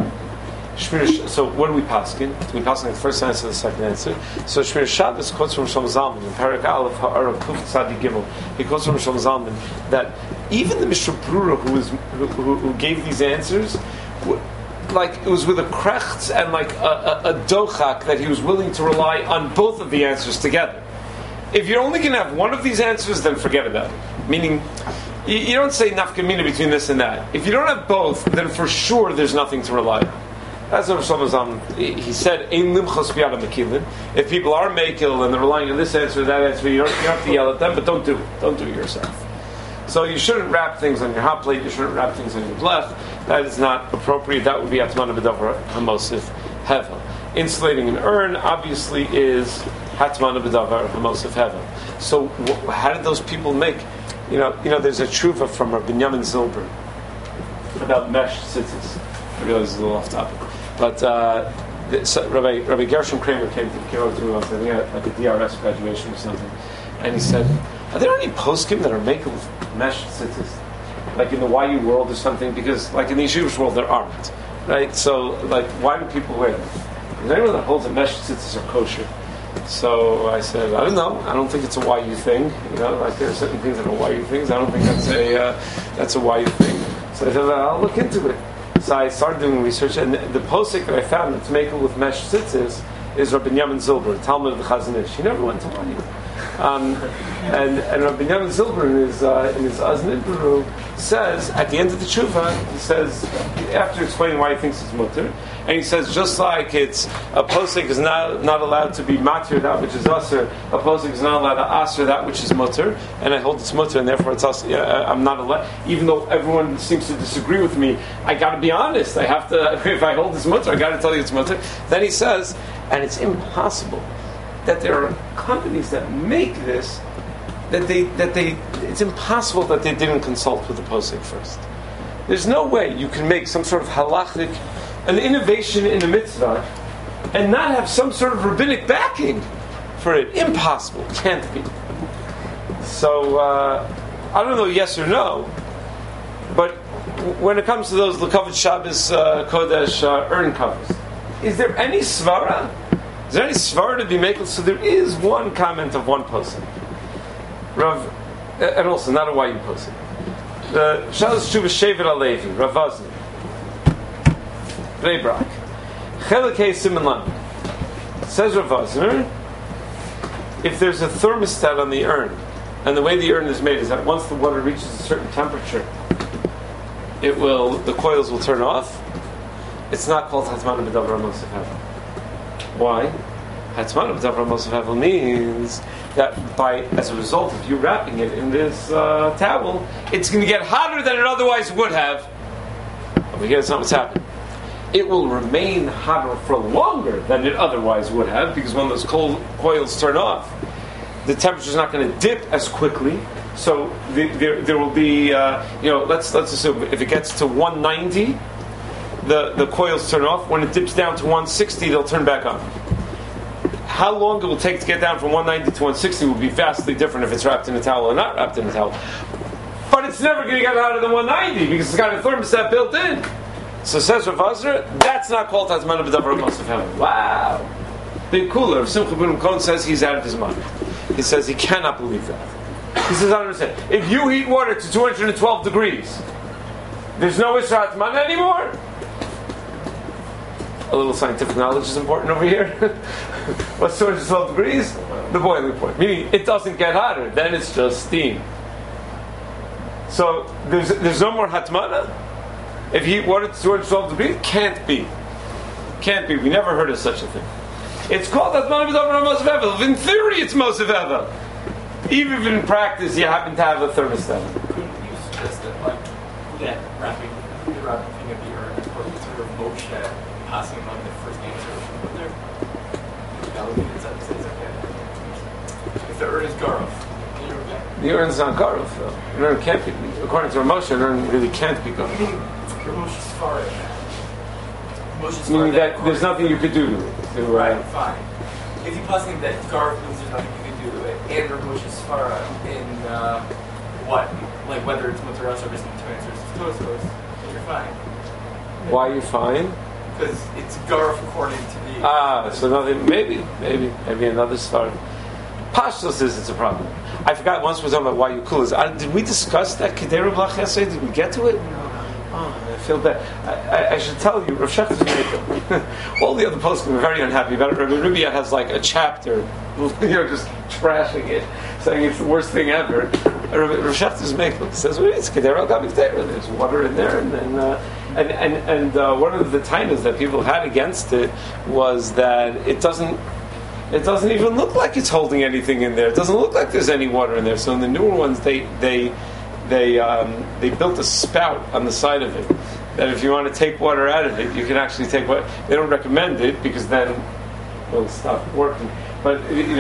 So what do we paskin? We paskin the first answer, the second answer. So Shmir Shabbos quotes from Shlomo Zalman in Parak Aleph Ha'ara Kuf Tzadi Gimel. He quotes from Shlomo Zalman that even the Mishnah Berurah who gave these answers, it was with a krechts and a dochak that he was willing to rely on both of the answers together. If you're only going to have one of these answers, then forget about it. Meaning, you don't say nafkamina between this and that. If you don't have both, then for sure there's nothing to rely on. That's what he said, Ein limchos biyad makilin. If people are makil and they're relying on this answer or that answer, you don't have to yell at them, but don't do it. Don't do it yourself. So you shouldn't wrap things on your hot plate, you shouldn't wrap things on your blech. That is not appropriate. That would be atmana b'davar hamosif hevel. Insulating an urn, obviously, is atmana b'davar hamosif hevel. So how did those people make? There's a tshuva from Rabbi Binyamin Zilber about mesh tzitzis. I realize it's a little off topic. But Rabbi Gershom Kramer came to the Kirov to me once, I think at the DRS graduation or something, and he said, are there any poskim that are making with mesh tzitzis? Like in the YU world or something? Because like in the Yeshivish world there aren't. Right? So why do people wear them? Is anyone that holds that mesh tzitzis are kosher? So I said, I don't know. I don't think it's a YU thing. There are certain things that are YU things. I don't think that's a YU thing. So I said, I'll look into it. So I started doing research, and the posik that I found that's making with mesh tzitzis is Rabbi Binyamin Zilber, Talmud of the Chazon Ish. He never went to YU. And Rabbi Binyamin Zilber in his Azn Ibru says at the end of the tshuva, he says after explaining why he thinks it's mutter, and he says just like it's a posik is not allowed to be matir that which is asur, a posik is not allowed to asur that which is mutter, and I hold it's mutter, and therefore it's asur. I'm not allowed, even though everyone seems to disagree with me. I got to be honest. I have to. If I hold it's mutter, I got to tell you it's mutter. Then he says, and it's impossible that there are companies that make this, it's impossible that they didn't consult with the posek first. There's no way you can make some sort of halachic, an innovation in a mitzvah, and not have some sort of rabbinic backing for it. Impossible. Can't be. So, I don't know yes or no, but when it comes to those L'Kavod Shabbos Kodesh urn covers, is there any svara? Is there any svara to be making? So there is one comment of one posek. Rav, and also not a YU posek. The Shalos Tshuva Shevet Alevi, Rav Azni, Bnei Brak, Chelekei Siman Lamed. Says Rav Azni, if there's a thermostat on the urn, and the way the urn is made is that once the water reaches a certain temperature, the coils will turn off. It's not called Hatmana B'Davar Mosef Hevel. Why? Hatmana B'Davar Mosef Hevel means that as a result of you wrapping it in this towel, it's going to get hotter than it otherwise would have. Over here, that's not what's happening. It will remain hotter for longer than it otherwise would have, because when those coils turn off, the temperature is not going to dip as quickly. So there will be, let's assume if it gets to 190, the coils turn off. When it dips down to 160, they'll turn back on. How long it will take to get down from 190 to 160 will be vastly different if it's wrapped in a towel or not wrapped in a towel. But it's never going to get hotter than 190 because it's got a thermostat built in. So says Rav Azra, that's not called Hazmana B'Davar Mosif Hevel. Wow. Big cooler. Simcha ben Cohen says he's out of his mind. He says he cannot believe that. He says, I don't understand. If you heat water to 212 degrees, there's no Isra Hazmana anymore? A little scientific knowledge is important over here. What's 212 degrees? The boiling point. Meaning it doesn't get hotter, then it's just steam. So there's no more Hatmana? If you heat water to 212 degrees? Can't be. Can't be. We never heard of such a thing. It's called Hatmana B'Davar Mosif Hevel. In theory, it's Mosif Hevel. Even if in practice you happen to have a thermostat. Couldn't you suggest that, like, that wrapping thing of the earth, or sort of Moshe passing on the first answer put there? That would be the sentence, okay. If the Ur is Garov, then you're okay. The Ur is not Garov, though. The Ur can't be. According to Moshe, the Ur really can't be Garov. Your Moshe's far in that. Moshe's far Meaning that there's nothing you could do to it. Right, fine. If you passing that Garov means there's nothing you can do to it, and your Moshe's far in what? Like whether it's Motoras or just two answers to Tosfos, then you're fine. Why are you fine? Because it's Garov according to the... So nothing, maybe another start. Pashto says it's a problem. I forgot once we were talking about why you cool is. Did we discuss that Kedera Blach yesterday? Did we get to it? Oh, I feel bad. I should tell you, Rav Shechter Makeup. All the other posts were very unhappy about it. Rabbi Rubia has like a chapter, just trashing it, saying it's the worst thing ever. Rav Shechter's Makeup says, well, it's Kedera Al-Gabi Kedera. There's water in there, and one of the tainas that people had against it was that it doesn't even look like it's holding anything in there. It doesn't look like there's any water in there. So in the newer ones, they built a spout on the side of it that if you want to take water out of it, you can actually take water. They don't recommend it because then it'll stop working. But they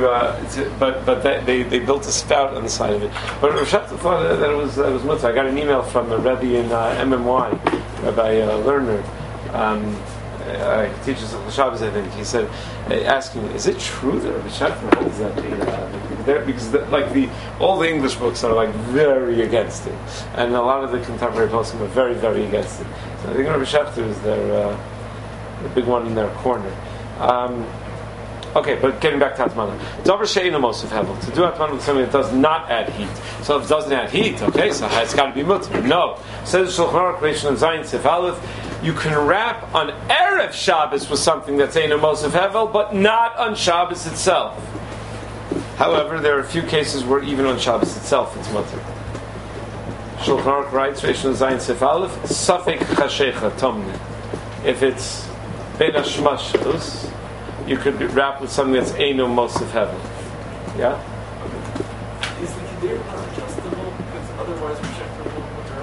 built a spout on the side of it. But Rav Shechter thought that it was mutter. I got an email from a Rebbe in MMY, Rabbi Lerner. He teaches Shabbos, I think. He said, asking, is it true that Rabbi Shechter holds that? Because all the English books are like very against it, and a lot of the contemporary poskim are very, very against it. So I think Rabbi Shechter is the big one in their corner. Okay, but getting back to Hatmana. Davar she'eino mosif hevel. To do Hatmana with something that does not add heat. So if it doesn't add heat, okay, so it's got to be mutter. No. Says Shulchan Aruch Reish and Zayin Sif Aleph, you can wrap on Erev Shabbos with something that's eino mosif hevel, but not on Shabbos itself. However, there are a few cases where even on Shabbos itself it's mutter. Shulchan Aruch writes Reish and Zayin Sif Aleph, Safek chashecha tomne. If it's ben hashmashos, you could be wrapped with something that's Eino Mosif Hevel. Yeah? Is the Kedera not adjustable? Because otherwise we check for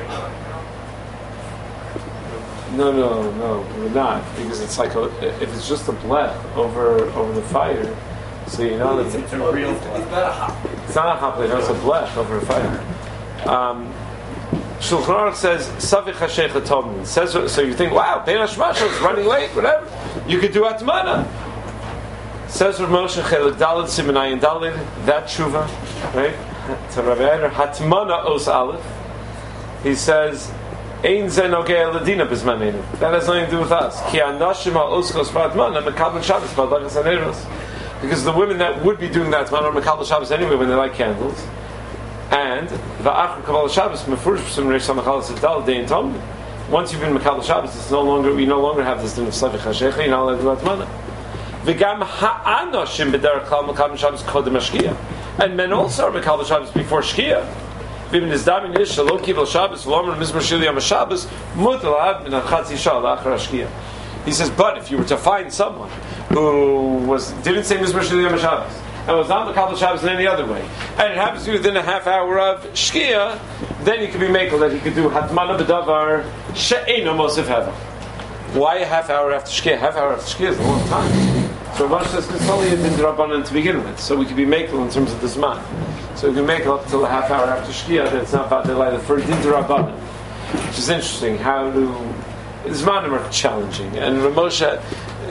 No, we're not. Because it's like, if it's just a blech over the fire, so you know that it's a real blech. It's not a hot plate. It's not a hot plate, it's a blech over a fire. Shulchan Aruch says, Savich HaShecha Tomlin. So you think, wow, Ben HaShmasha is running late, whatever. You could do Atmana. Says Rav Moshe Chelik Daled Simenayin Daled, that tshuva, right? To Rabbi Eider, Hatmana Os Aleph. He says, Ein ze nogei ladina bizmanenu. That has nothing to do with us. Ki anashim ha'oskos ba'atmana mekabel Shabbos ba'adachas haneros. Because the women that would be doing that Atmana are mekabel Shabbos anyway when they light candles. And va'achar kabbalah Shabbos mefurish b'sum reish samachalas adal dein tomlin. Once you've been mekabel Shabbos, we no longer have this din of Savich HaShecha. You're not allowed to do Atmana. V'gam ha'anoshim b'derech klal mekabel Shabbos kodem hashkia. And men also are mekabel Shabbos before shkia. V'im nizdamin ish shalo kibel Shabbos v'lomer mizmor shili yom Shabbos mutal ad min ha'chatzi shal la'achar hashkia. He says, but if you were to find someone who didn't say mizmor shili yom Shabbos and was not mekabel Shabbos in any other way, and it happens to be within a half hour of shkia, then you could be makel that he could do hatmana b'davar she'eino mosif heva. Why a half hour after shkia? Half hour after shkia is a long time. So Rav says it's only been drabanan to begin with, so we could be makel in terms of the zman. So we can make up till a half hour after shkia that it's not about the light for din drabanan, which is interesting. How do the zmanim are challenging, and Rav Moshe,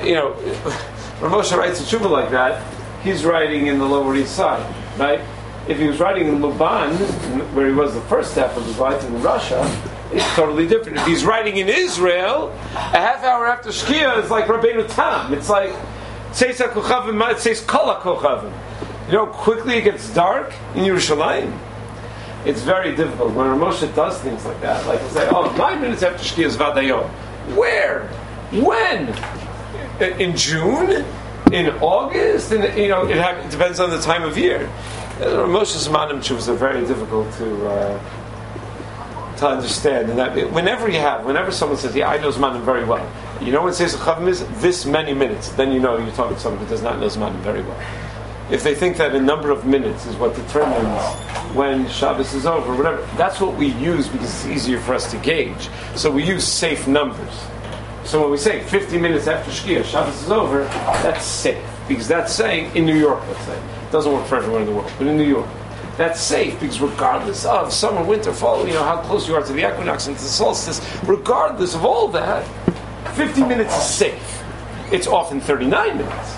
Rav Moshe writes a tshuva like that. He's writing in the Lower East Side, right? If he was writing in Luban, where he was the first half of his life in Russia, it's totally different. If he's writing in Israel, a half hour after Shkia is like Rabbeinu Tam. It's like Tzeis HaKochavim, it says Kol HaKochavim. Quickly it gets dark in Yerushalayim. It's very difficult when Moshe does things like that. Like he'll say, 9 minutes after Shkia is Vadayom. Where? When? In June? In August? It depends on the time of year. Moshe's Zmanim Tshuvos are very difficult to understand. And that whenever someone says, I know Zmanim very well. When it says Chavim is this many minutes, then you're talking to someone who does not know Zmanim very well. If they think that a number of minutes is what determines when Shabbos is over, whatever, that's what we use because it's easier for us to gauge. So we use safe numbers. So when we say 50 minutes after Shkia, Shabbos is over, that's safe. Because that's saying, in New York, let's say. It doesn't work for everywhere in the world, but in New York. That's safe, because regardless of summer, winter, fall, how close you are to the equinox and to the solstice, regardless of all that, 50 minutes is safe. It's often 39 minutes.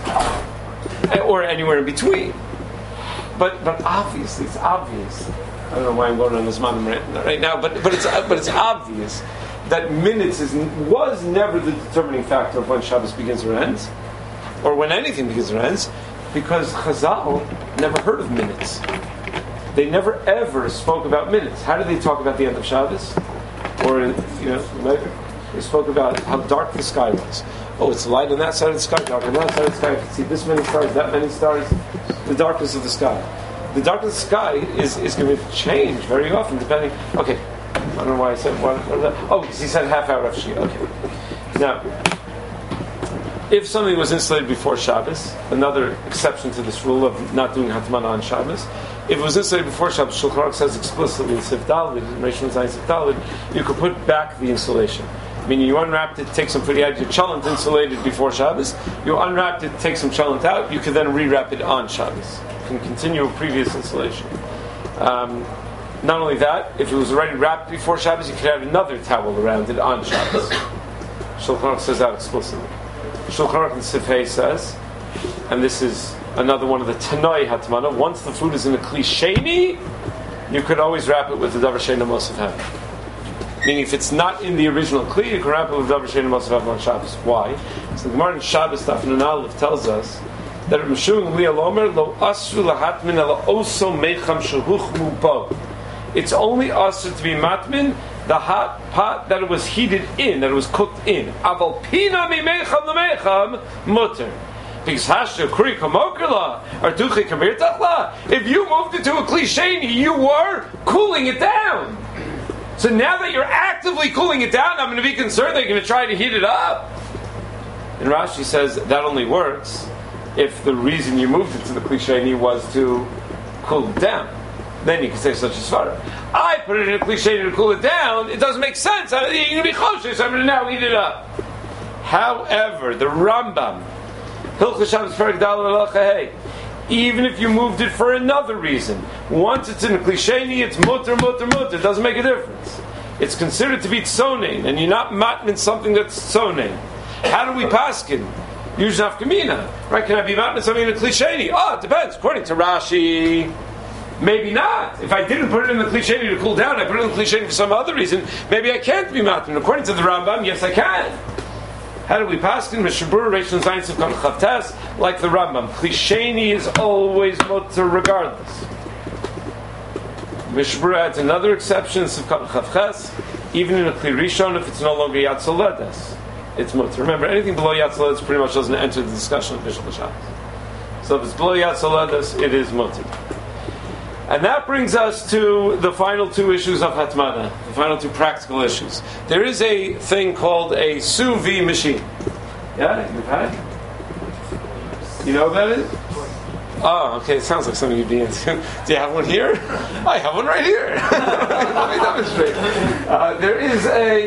Or anywhere in between. But obviously, it's obvious. I don't know why I'm going on this mountain right now, but it's obvious that minutes was never the determining factor of when Shabbos begins or ends, or when anything begins or ends, because Chazal never heard of minutes. They never ever spoke about minutes. How did they talk about the end of Shabbos? Or they spoke about how dark the sky was. It's light on that side of the sky, dark on that side of the sky. I can see this many stars, that many stars. The darkness of the sky. The darkness of the sky is going to change very often, depending. Okay, I don't know why I said one. Because he said half hour after Shkia. Okay. Now, if something was insulated before Shabbos, another exception to this rule of not doing Hatmana on Shabbos, if it was insulated before Shabbos, Shulchan Aruch says explicitly in Sif Daled, in Rishon Zayin Sif Daled, you could put back the insulation. Meaning you unwrapped it, take some pretty out, your cholent insulated before Shabbos, you unwrapped it, take some cholent out, you could then rewrap it on Shabbos. You can continue a previous insulation. Not only that, if it was already wrapped before Shabbos, you could add another towel around it on Shabbos. Shulchan Aruch says that explicitly. Shulchan Aruch in Sif Hei says, and this is another one of the Tanoi Hatmana, once the food is in a Kli Sheni, you could always wrap it with the Davar She'eino Mosif Hevel. Meaning, if it's not in the original Kli, you can wrap it with Davar She'eino Mosif Hevel on Shabbos. Why? So the Gemara in Shabbos Daf Nun Aleph tells us that Meshuvim Li Alomer Lo Asru Lahatmin Ela Oso Mecham Shehuchmu Bo. It's only asr to be matmin the hot pot that it was heated in, that it was cooked in. Aval Pina Mi Mecham LeMecham Mutter. Because Hashta Kuri Kamokrla or Duchi Kabir Tachla. If you moved it to a Kli Sheni, you were cooling it down. So now that you're actively cooling it down, I'm going to be concerned they're going to try to heat it up. And Rashi says that only works if the reason you moved it to the Kli Sheni was to cool it down. Then you can say such a svara. I put it in a Kli Sheni to cool it down. It doesn't make sense. You're going to be choshesh, so I'm going to now heat it up. However, the Rambam, Hilchos Shabbos Perek Daled Halacha Hey, even if you moved it for another reason, once it's in a Kli Sheni, it's mutter. It doesn't make a difference. It's considered to be tzonein, and you're not matmin something that's tzonein. How do we paskin? Use nafkamina, right? Can I be matmin something in a Kli Sheni? It depends. According to Rashi, maybe not. If I didn't put it in the Kli Sheni to cool down, I put it in the Kli Sheni for some other reason, maybe I can't be matmin. According to the Rambam, yes, I can. How do we paskin? Mishabur Rishon Zayin Sif Kaf Chavtes, like the Rambam. Kli Sheni is always mutter regardless. Mishabur adds another exception, Sif Kaf Chavtes, even in a Kli Rishon, if it's no longer Yatzoledes, it's mutter. Remember, anything below Yatzoledes pretty much doesn't enter the discussion of Bishul Shabbos. So if it's below Yatzoledes, it is mutter. And that brings us to the final two issues of Hatmana, the final two practical issues. There is a thing called a sous vide machine. Yeah, you've had it? You know about it? Oh, okay. It sounds like something you'd be into. Do you have one here? I have one right here. Let me demonstrate. There is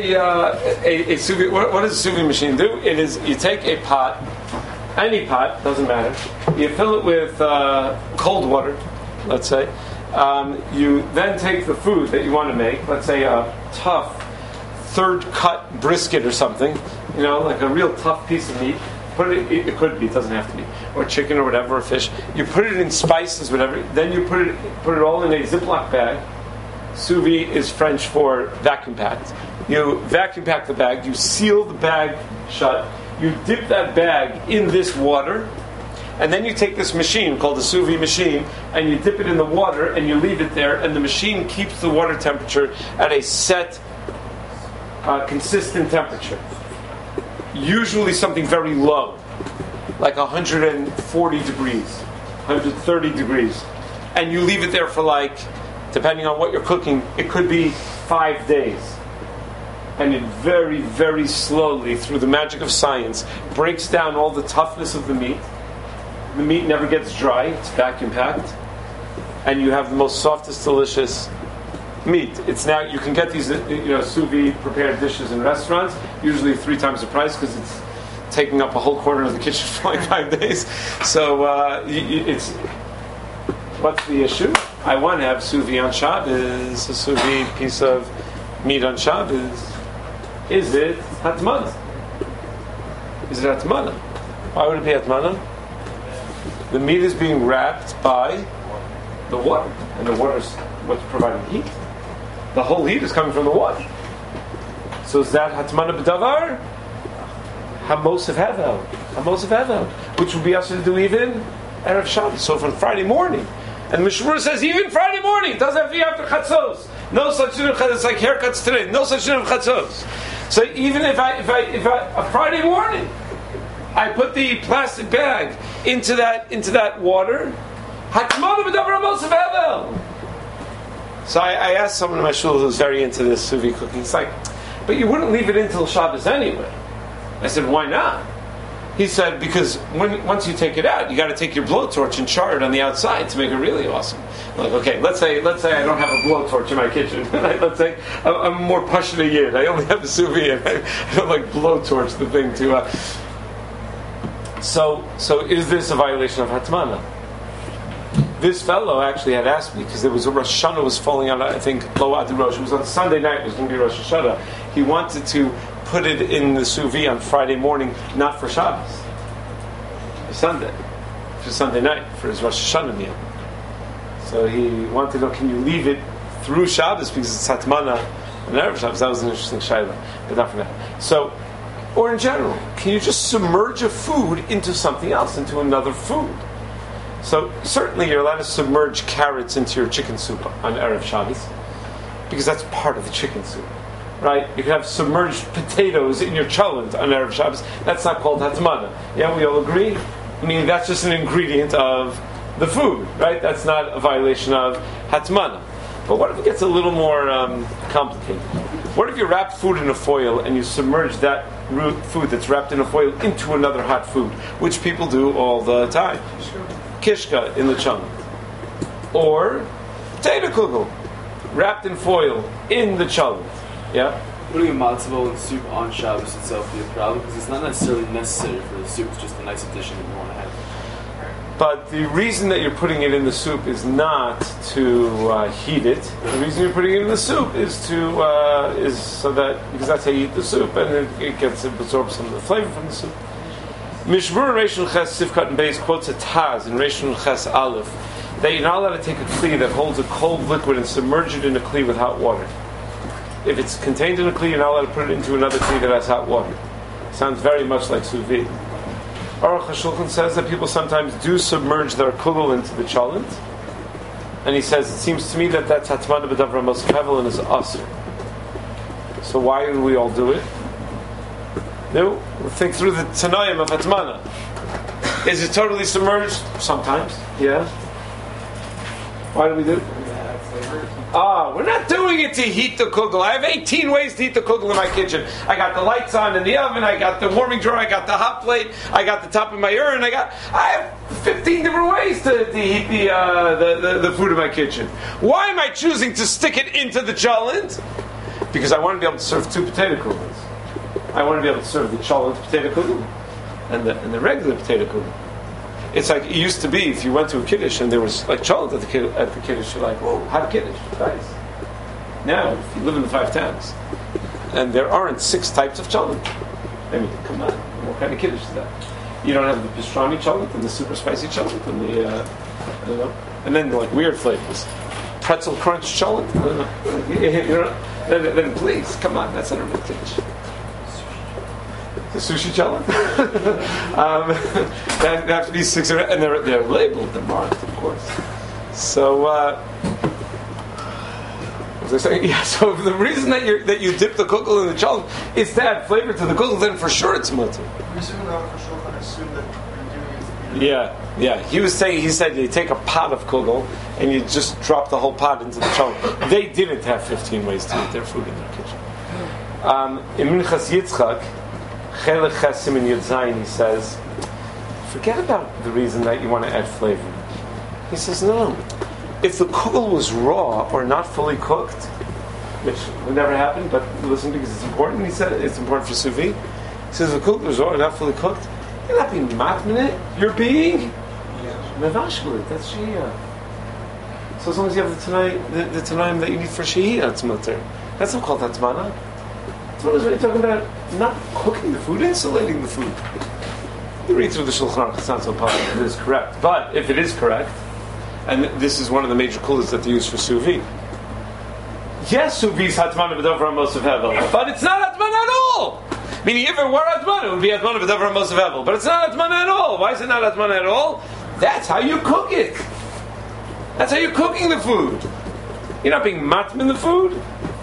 a sous vide. What does a sous vide machine do? It is you take a pot, any pot, doesn't matter. You fill it with cold water, let's say. You then take the food that you want to make, let's say a tough third cut brisket or something, like a real tough piece of meat. Put it could be, it doesn't have to be, or chicken or whatever, or fish. You put it in spices, whatever. Then you put it all in a Ziploc bag. Sous vide is French for vacuum packed. You vacuum pack the bag. You seal the bag shut. You dip that bag in this water, and then you take this machine called the sous vide machine, and you dip it in the water, and you leave it there, and the machine keeps the water temperature at a set, consistent temperature. Usually something very low, like 140 degrees, 130 degrees. And you leave it there for depending on what you're cooking, it could be 5 days. And it very, very slowly, through the magic of science, breaks down all the toughness of the meat. The meat never gets dry, it's vacuum packed. And you have the most softest, delicious meat. It's now, you can get these sous vide prepared dishes in restaurants, usually 3 times the price because it's taking up a whole corner of the kitchen for 5 days. So it's what's the issue? I want to have sous vide on Shabbos, a sous vide piece of meat on Shabbos. Is it hatmana? Is it hatmana? Why would it be hatmana? The meat is being wrapped by the water, and the water is what's providing heat. The whole heat is coming from the water. So is that hatmana b'davar? Hamosef hevel, which would be asked to do even Erev Shabbos. So from Friday morning, and the Mishmur says even Friday morning, it doesn't have to be after Chatzos. No such thing of Chatzos. It's like haircuts today. No such thing of Chatzos. So even if I a Friday morning, I put the plastic bag into that water, hatmana b'davar hamosef hevel. So I asked someone in my shul who's very into this sous vide cooking. It's like, but you wouldn't leave it until Shabbos anyway. I said, why not? He said, because once you take it out, you got to take your blowtorch and char it on the outside to make it really awesome. I'm like, okay, let's say I don't have a blowtorch in my kitchen. Let's say I'm more passionate yid. I only have the sous vide. I don't like blowtorch the thing to. So is this a violation of hatmana? This fellow actually had asked me because there was a Rosh Hashanah was falling out. I think Lo Adi Rosh. It was on Sunday night. It was going to be Rosh Hashanah. He wanted to put it in the sous vide on Friday morning, not for Shabbos, for Sunday, for Sunday night for his Rosh Hashanah meal. So he wanted to know, can you leave it through Shabbos because it's hatmana and Erev Shabbos? That was an interesting shayla, but not for that. So, or in general, can you just submerge a food into something else, into another food? So certainly you're allowed to submerge carrots into your chicken soup on Erev Shabbos because that's part of the chicken soup, right? You can have submerged potatoes in your cholent on Erev Shabbos. That's not called hatmana. Yeah, we all agree? I mean, that's just an ingredient of the food, right? That's not a violation of hatmana. But what if it gets a little more complicated? What if you wrap food in a foil and you submerge that food that's wrapped in a foil into another hot food, which people do all the time? Kishka in the cholent, or potato kugel wrapped in foil in the cholent. Yeah. Putting a matzo ball in soup on Shabbos itself be a problem because it's not necessarily necessary for the soup. It's just a nice addition that you want to have. But the reason that you're putting it in the soup is not to heat it. The reason you're putting it in the soup is so that because that's how you eat the soup and it absorbs some of the flavor from the soup. Mishmur in Reish Ches Sifkat and Beis quotes a Taz in Reish Ches Aleph that you're not allowed to take a kli that holds a cold liquid and submerge it in a kli with hot water. If it's contained in a kli, you're not allowed to put it into another kli that has hot water. Sounds very much like sous vide. Aruch HaShulchan says that people sometimes do submerge their kugel into the cholent, and he says it seems to me that that's hatmana b'davar hamosef hevel and is asur. So why do we all do it? No, we'll think through the Tanaim of hatmana. Is it totally submerged? Sometimes, yeah. Why do we do it? We're not doing doing it to heat the kugel. I have 18 ways to heat the kugel in my kitchen. I got the lights on in the oven. I got the warming drawer. I got the hot plate. I got the top of my urn. I have 15 different ways to heat the food in my kitchen. Why am I choosing to stick it into the cholent? Because I want to be able to serve two potato kugels. I want to be able to serve the cholent potato kugel and the regular potato kugel. It's like it used to be. If you went to a kiddush and there was like cholent at the kiddush, you're like, "Whoa, have kiddush, guys." Now, if you live in the 5 towns and there aren't 6 types of cholent, I mean, come on, what kind of kiddush is that? You don't have the pastrami cholent and the super spicy cholent and the I don't know, and then like weird flavors, pretzel crunch cholent. I don't know. Then please, come on, that's not a real kiddush. The sushi cholent. That have to be 6, and they're labeled, they're marked, of course. So, what was I saying? Yeah. So the reason that you dip the kugel in the cholent is to add flavor to the kugel. Then for sure it's mutter. Yeah. He said you take a pot of kugel and you just drop the whole pot into the cholent. They didn't have 15 ways to eat their food in their kitchen. In Minchas Yitzchak, Chelek Chesim in Yud Zayin, he says, forget about the reason that you want to add flavor. He says, no. If the kugel was raw or not fully cooked, which would never happen, but listen because it's important, he said it's important for sous vide. He says the kugel was raw or not fully cooked, you're not being matminit, you're being mevashkelit. That's shehiyah. So as long as you have the tanaim that you need for shehiyah, it's mutter. That's not called hatmana. What is really talking about? Not cooking the food, insulating the food. You read through the Shulchan Aruch, it's not so positive. It is correct. But if it is correct, and this is one of the major kulas that they use for sous vide. Yes, sous vide is hatmana b'davar hamos of hevel, but it's not hatmana at all. Meaning, if it were hatmana, it would be hatmana b'davar hamos of hevel. But it's not hatmana at all. Why is it not hatmana at all? That's how you cook it. That's how you're cooking the food. You're not being matmin the food.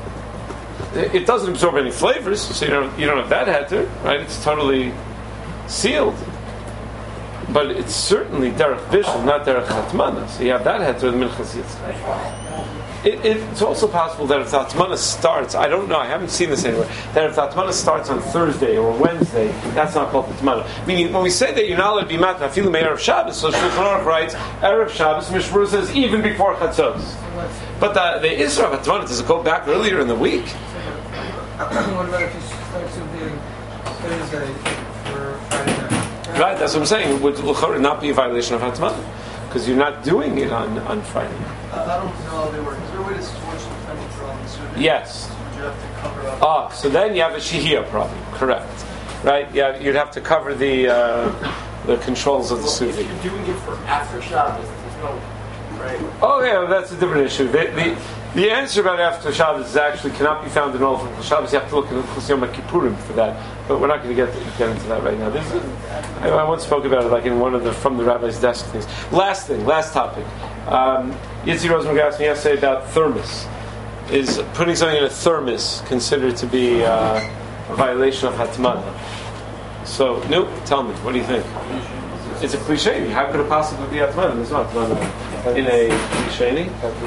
It doesn't absorb any flavors, so you don't have that heter, right? It's totally sealed. But it's certainly derech bishul, not derech hatmana. So you have that heter in Minchas Yitzchak. It's also possible that if the hatmana starts, I don't know, I haven't seen this anywhere, that if the hatmana starts on Thursday or Wednesday, that's not called hatmana. Meaning, when we say that you're not allowed to be matna, afilu me'erev Shabbos, so Shulchan Aruch writes, erev Shabbos, Mishmur says, even before Chatzos. But the Isra of hatmana, does it go back earlier in the week? What about if you start doing Thursday for Friday night? Right, that's what I'm saying. It would not be a violation of hatmana because you're not doing it on Friday. I don't know how they work. Is there a way to switch the temperature on the student? Yes. Would you have to cover up? So then you have a shehiyah problem. Correct. Right? Yeah, you'd have to cover the controls of the sous vide. If you're doing it for after Shabbos, there's no right. Oh yeah, well, that's a different issue. The answer about after Shabbos is actually cannot be found in all of Shabbos. You have to look at Chos Yom Kippurim for that, but we're not going to get into that right now. I once spoke about it like in one of the from the rabbi's desk things. Last topic. Yitzi Rosenberg asked me yesterday about thermos. Is putting something in a thermos considered to be a violation of hatmana? So, no, tell me, what do you think? It's a cliche. How could it possibly be hatmana? There's not hatmana in a cliche.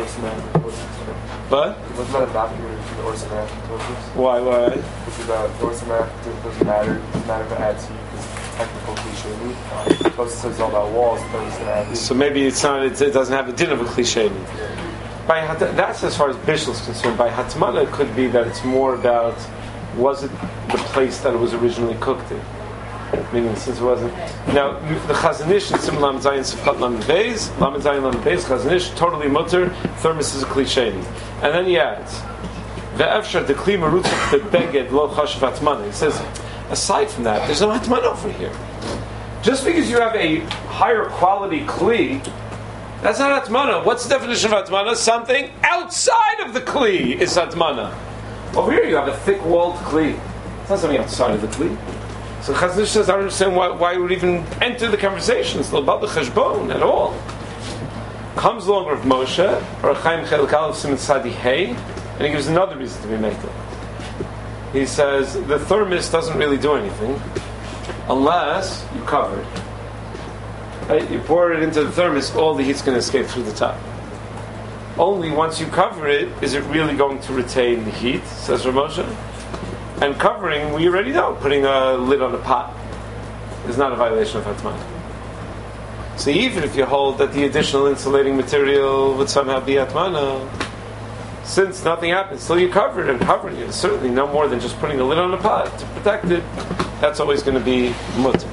But? What's not adopted to the Orsamak? Why? Because the Orsamak doesn't matter. It doesn't matter if it adds heat. It's technical cliche. Plus it says all about walls. So maybe it's not. It doesn't have a din of a cliche. That's as far as Bishul is concerned. By Hatmana, it could be that it's more about was it the place that it was originally cooked in? Meaning, since it wasn't. Now, the Chazanish in Sim Lam Zayin Sifkat Lam Beis, Lam Zayin Lam Beis, Chazanish, totally mutter, thermos is a cliche. And then he adds, Ve'efshar dekli merutzuk bebeged lo chashav hatmana. He says, aside from that, there's no hatmana over here. Just because you have a higher quality kli, that's not hatmana. What's the definition of hatmana? Something outside of the kli is hatmana. Over here you have a thick-walled kli. It's not something outside of the kli. So Chazanish says, I don't understand why we would even enter the conversation. It's not about the cheshbon at all. Comes along with Moshe, or Chaim Chelik Aleph Siman Sadi Hey, and he gives another reason to be makel. He says the thermos doesn't really do anything unless you cover it. Right? You pour it into the thermos, all the heat's going to escape through the top. only once you cover it is it really going to retain the heat, says Rav Moshe. And covering, we already know, putting a lid on a pot is not a violation of Hatman. So even if you hold that the additional insulating material would somehow be Hatmana, since nothing happens, still you cover it, and covering it is certainly no more than just putting a lid on a pot to protect it, that's always going to be mutter.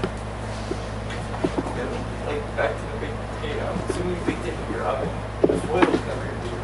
Like back to the big potato. Assuming you baked it in your oven, the foil is never going to be your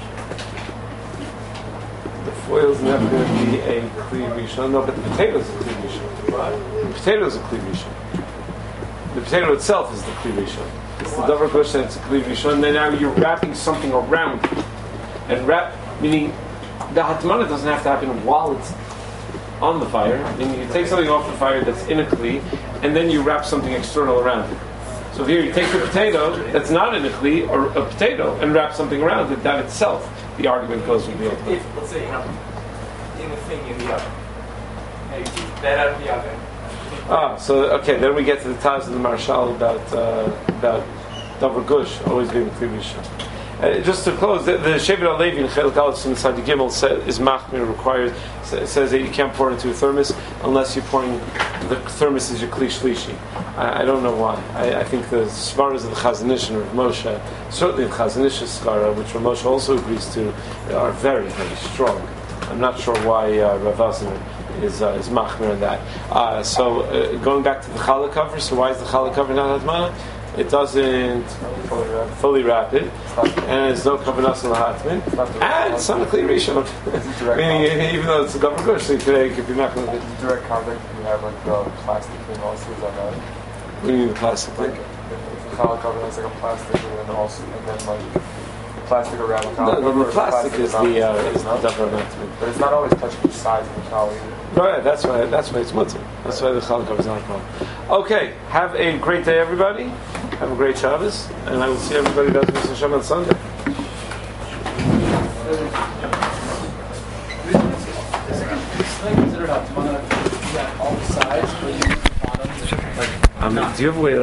clear. The foil is never going to be a Kli Rishon. No, but the potato is a Kli Rishon. The potato is a Kli Rishon. The potato itself is the Kli Rishon. It's the Davar Gush that it's a Kli Rishon. And then now you're wrapping something around it. And wrap, meaning the Hatmana doesn't have to happen while it's on the fire. Meaning you take something off the fire that's in a Kli, and then you wrap something external around it. So here you take the potato that's not in a Kli, or a potato, and wrap something around it. That itself, the argument goes with the other. If, let's say, in the thing in the oven, now you take that out of the oven. So okay, then we get to the Taz of the Marshal about Davar Gush always being Kli Rishon. Just to close, the Shevet HaLevi in Chelik Aleph in Sadi Gimel is machmir required. Says that you can't pour into a thermos unless you're pouring the thermos is your Kli Shlishi. I don't know why. I think the svaras of the Chazon Ish and Rav Moshe, certainly the Chazon Ish's svara, which Rav Moshe also agrees to, are very, very strong. I'm not sure why Rav Azner is machmir in that. So going back to the challah cover, so why is the challah cover not Hatmana? It doesn't fully wrap it, and there's no kavanah lahatmin, and it's not a Kli Rishon. Meaning, even though it's a Davar Gush, so today it could be machmir. Direct contact, you have like the plastic thing also, is that right? What do you mean the plastic thing? Like, if the challah cover has like a plastic, and then like plastic around the challah cover. No, the plastic is the Davar Hatmin. But it's not always touching the sides of the challah either. Right, that's why it's mutter. That's why the challah cover is not a problem. Okay, have a great day, everybody. Have a great Shabbos, and I will see everybody does Mr. Hashem on Sunday. Is it considered Hatmana? You got all the sides, but you use the bottom? Do you have a way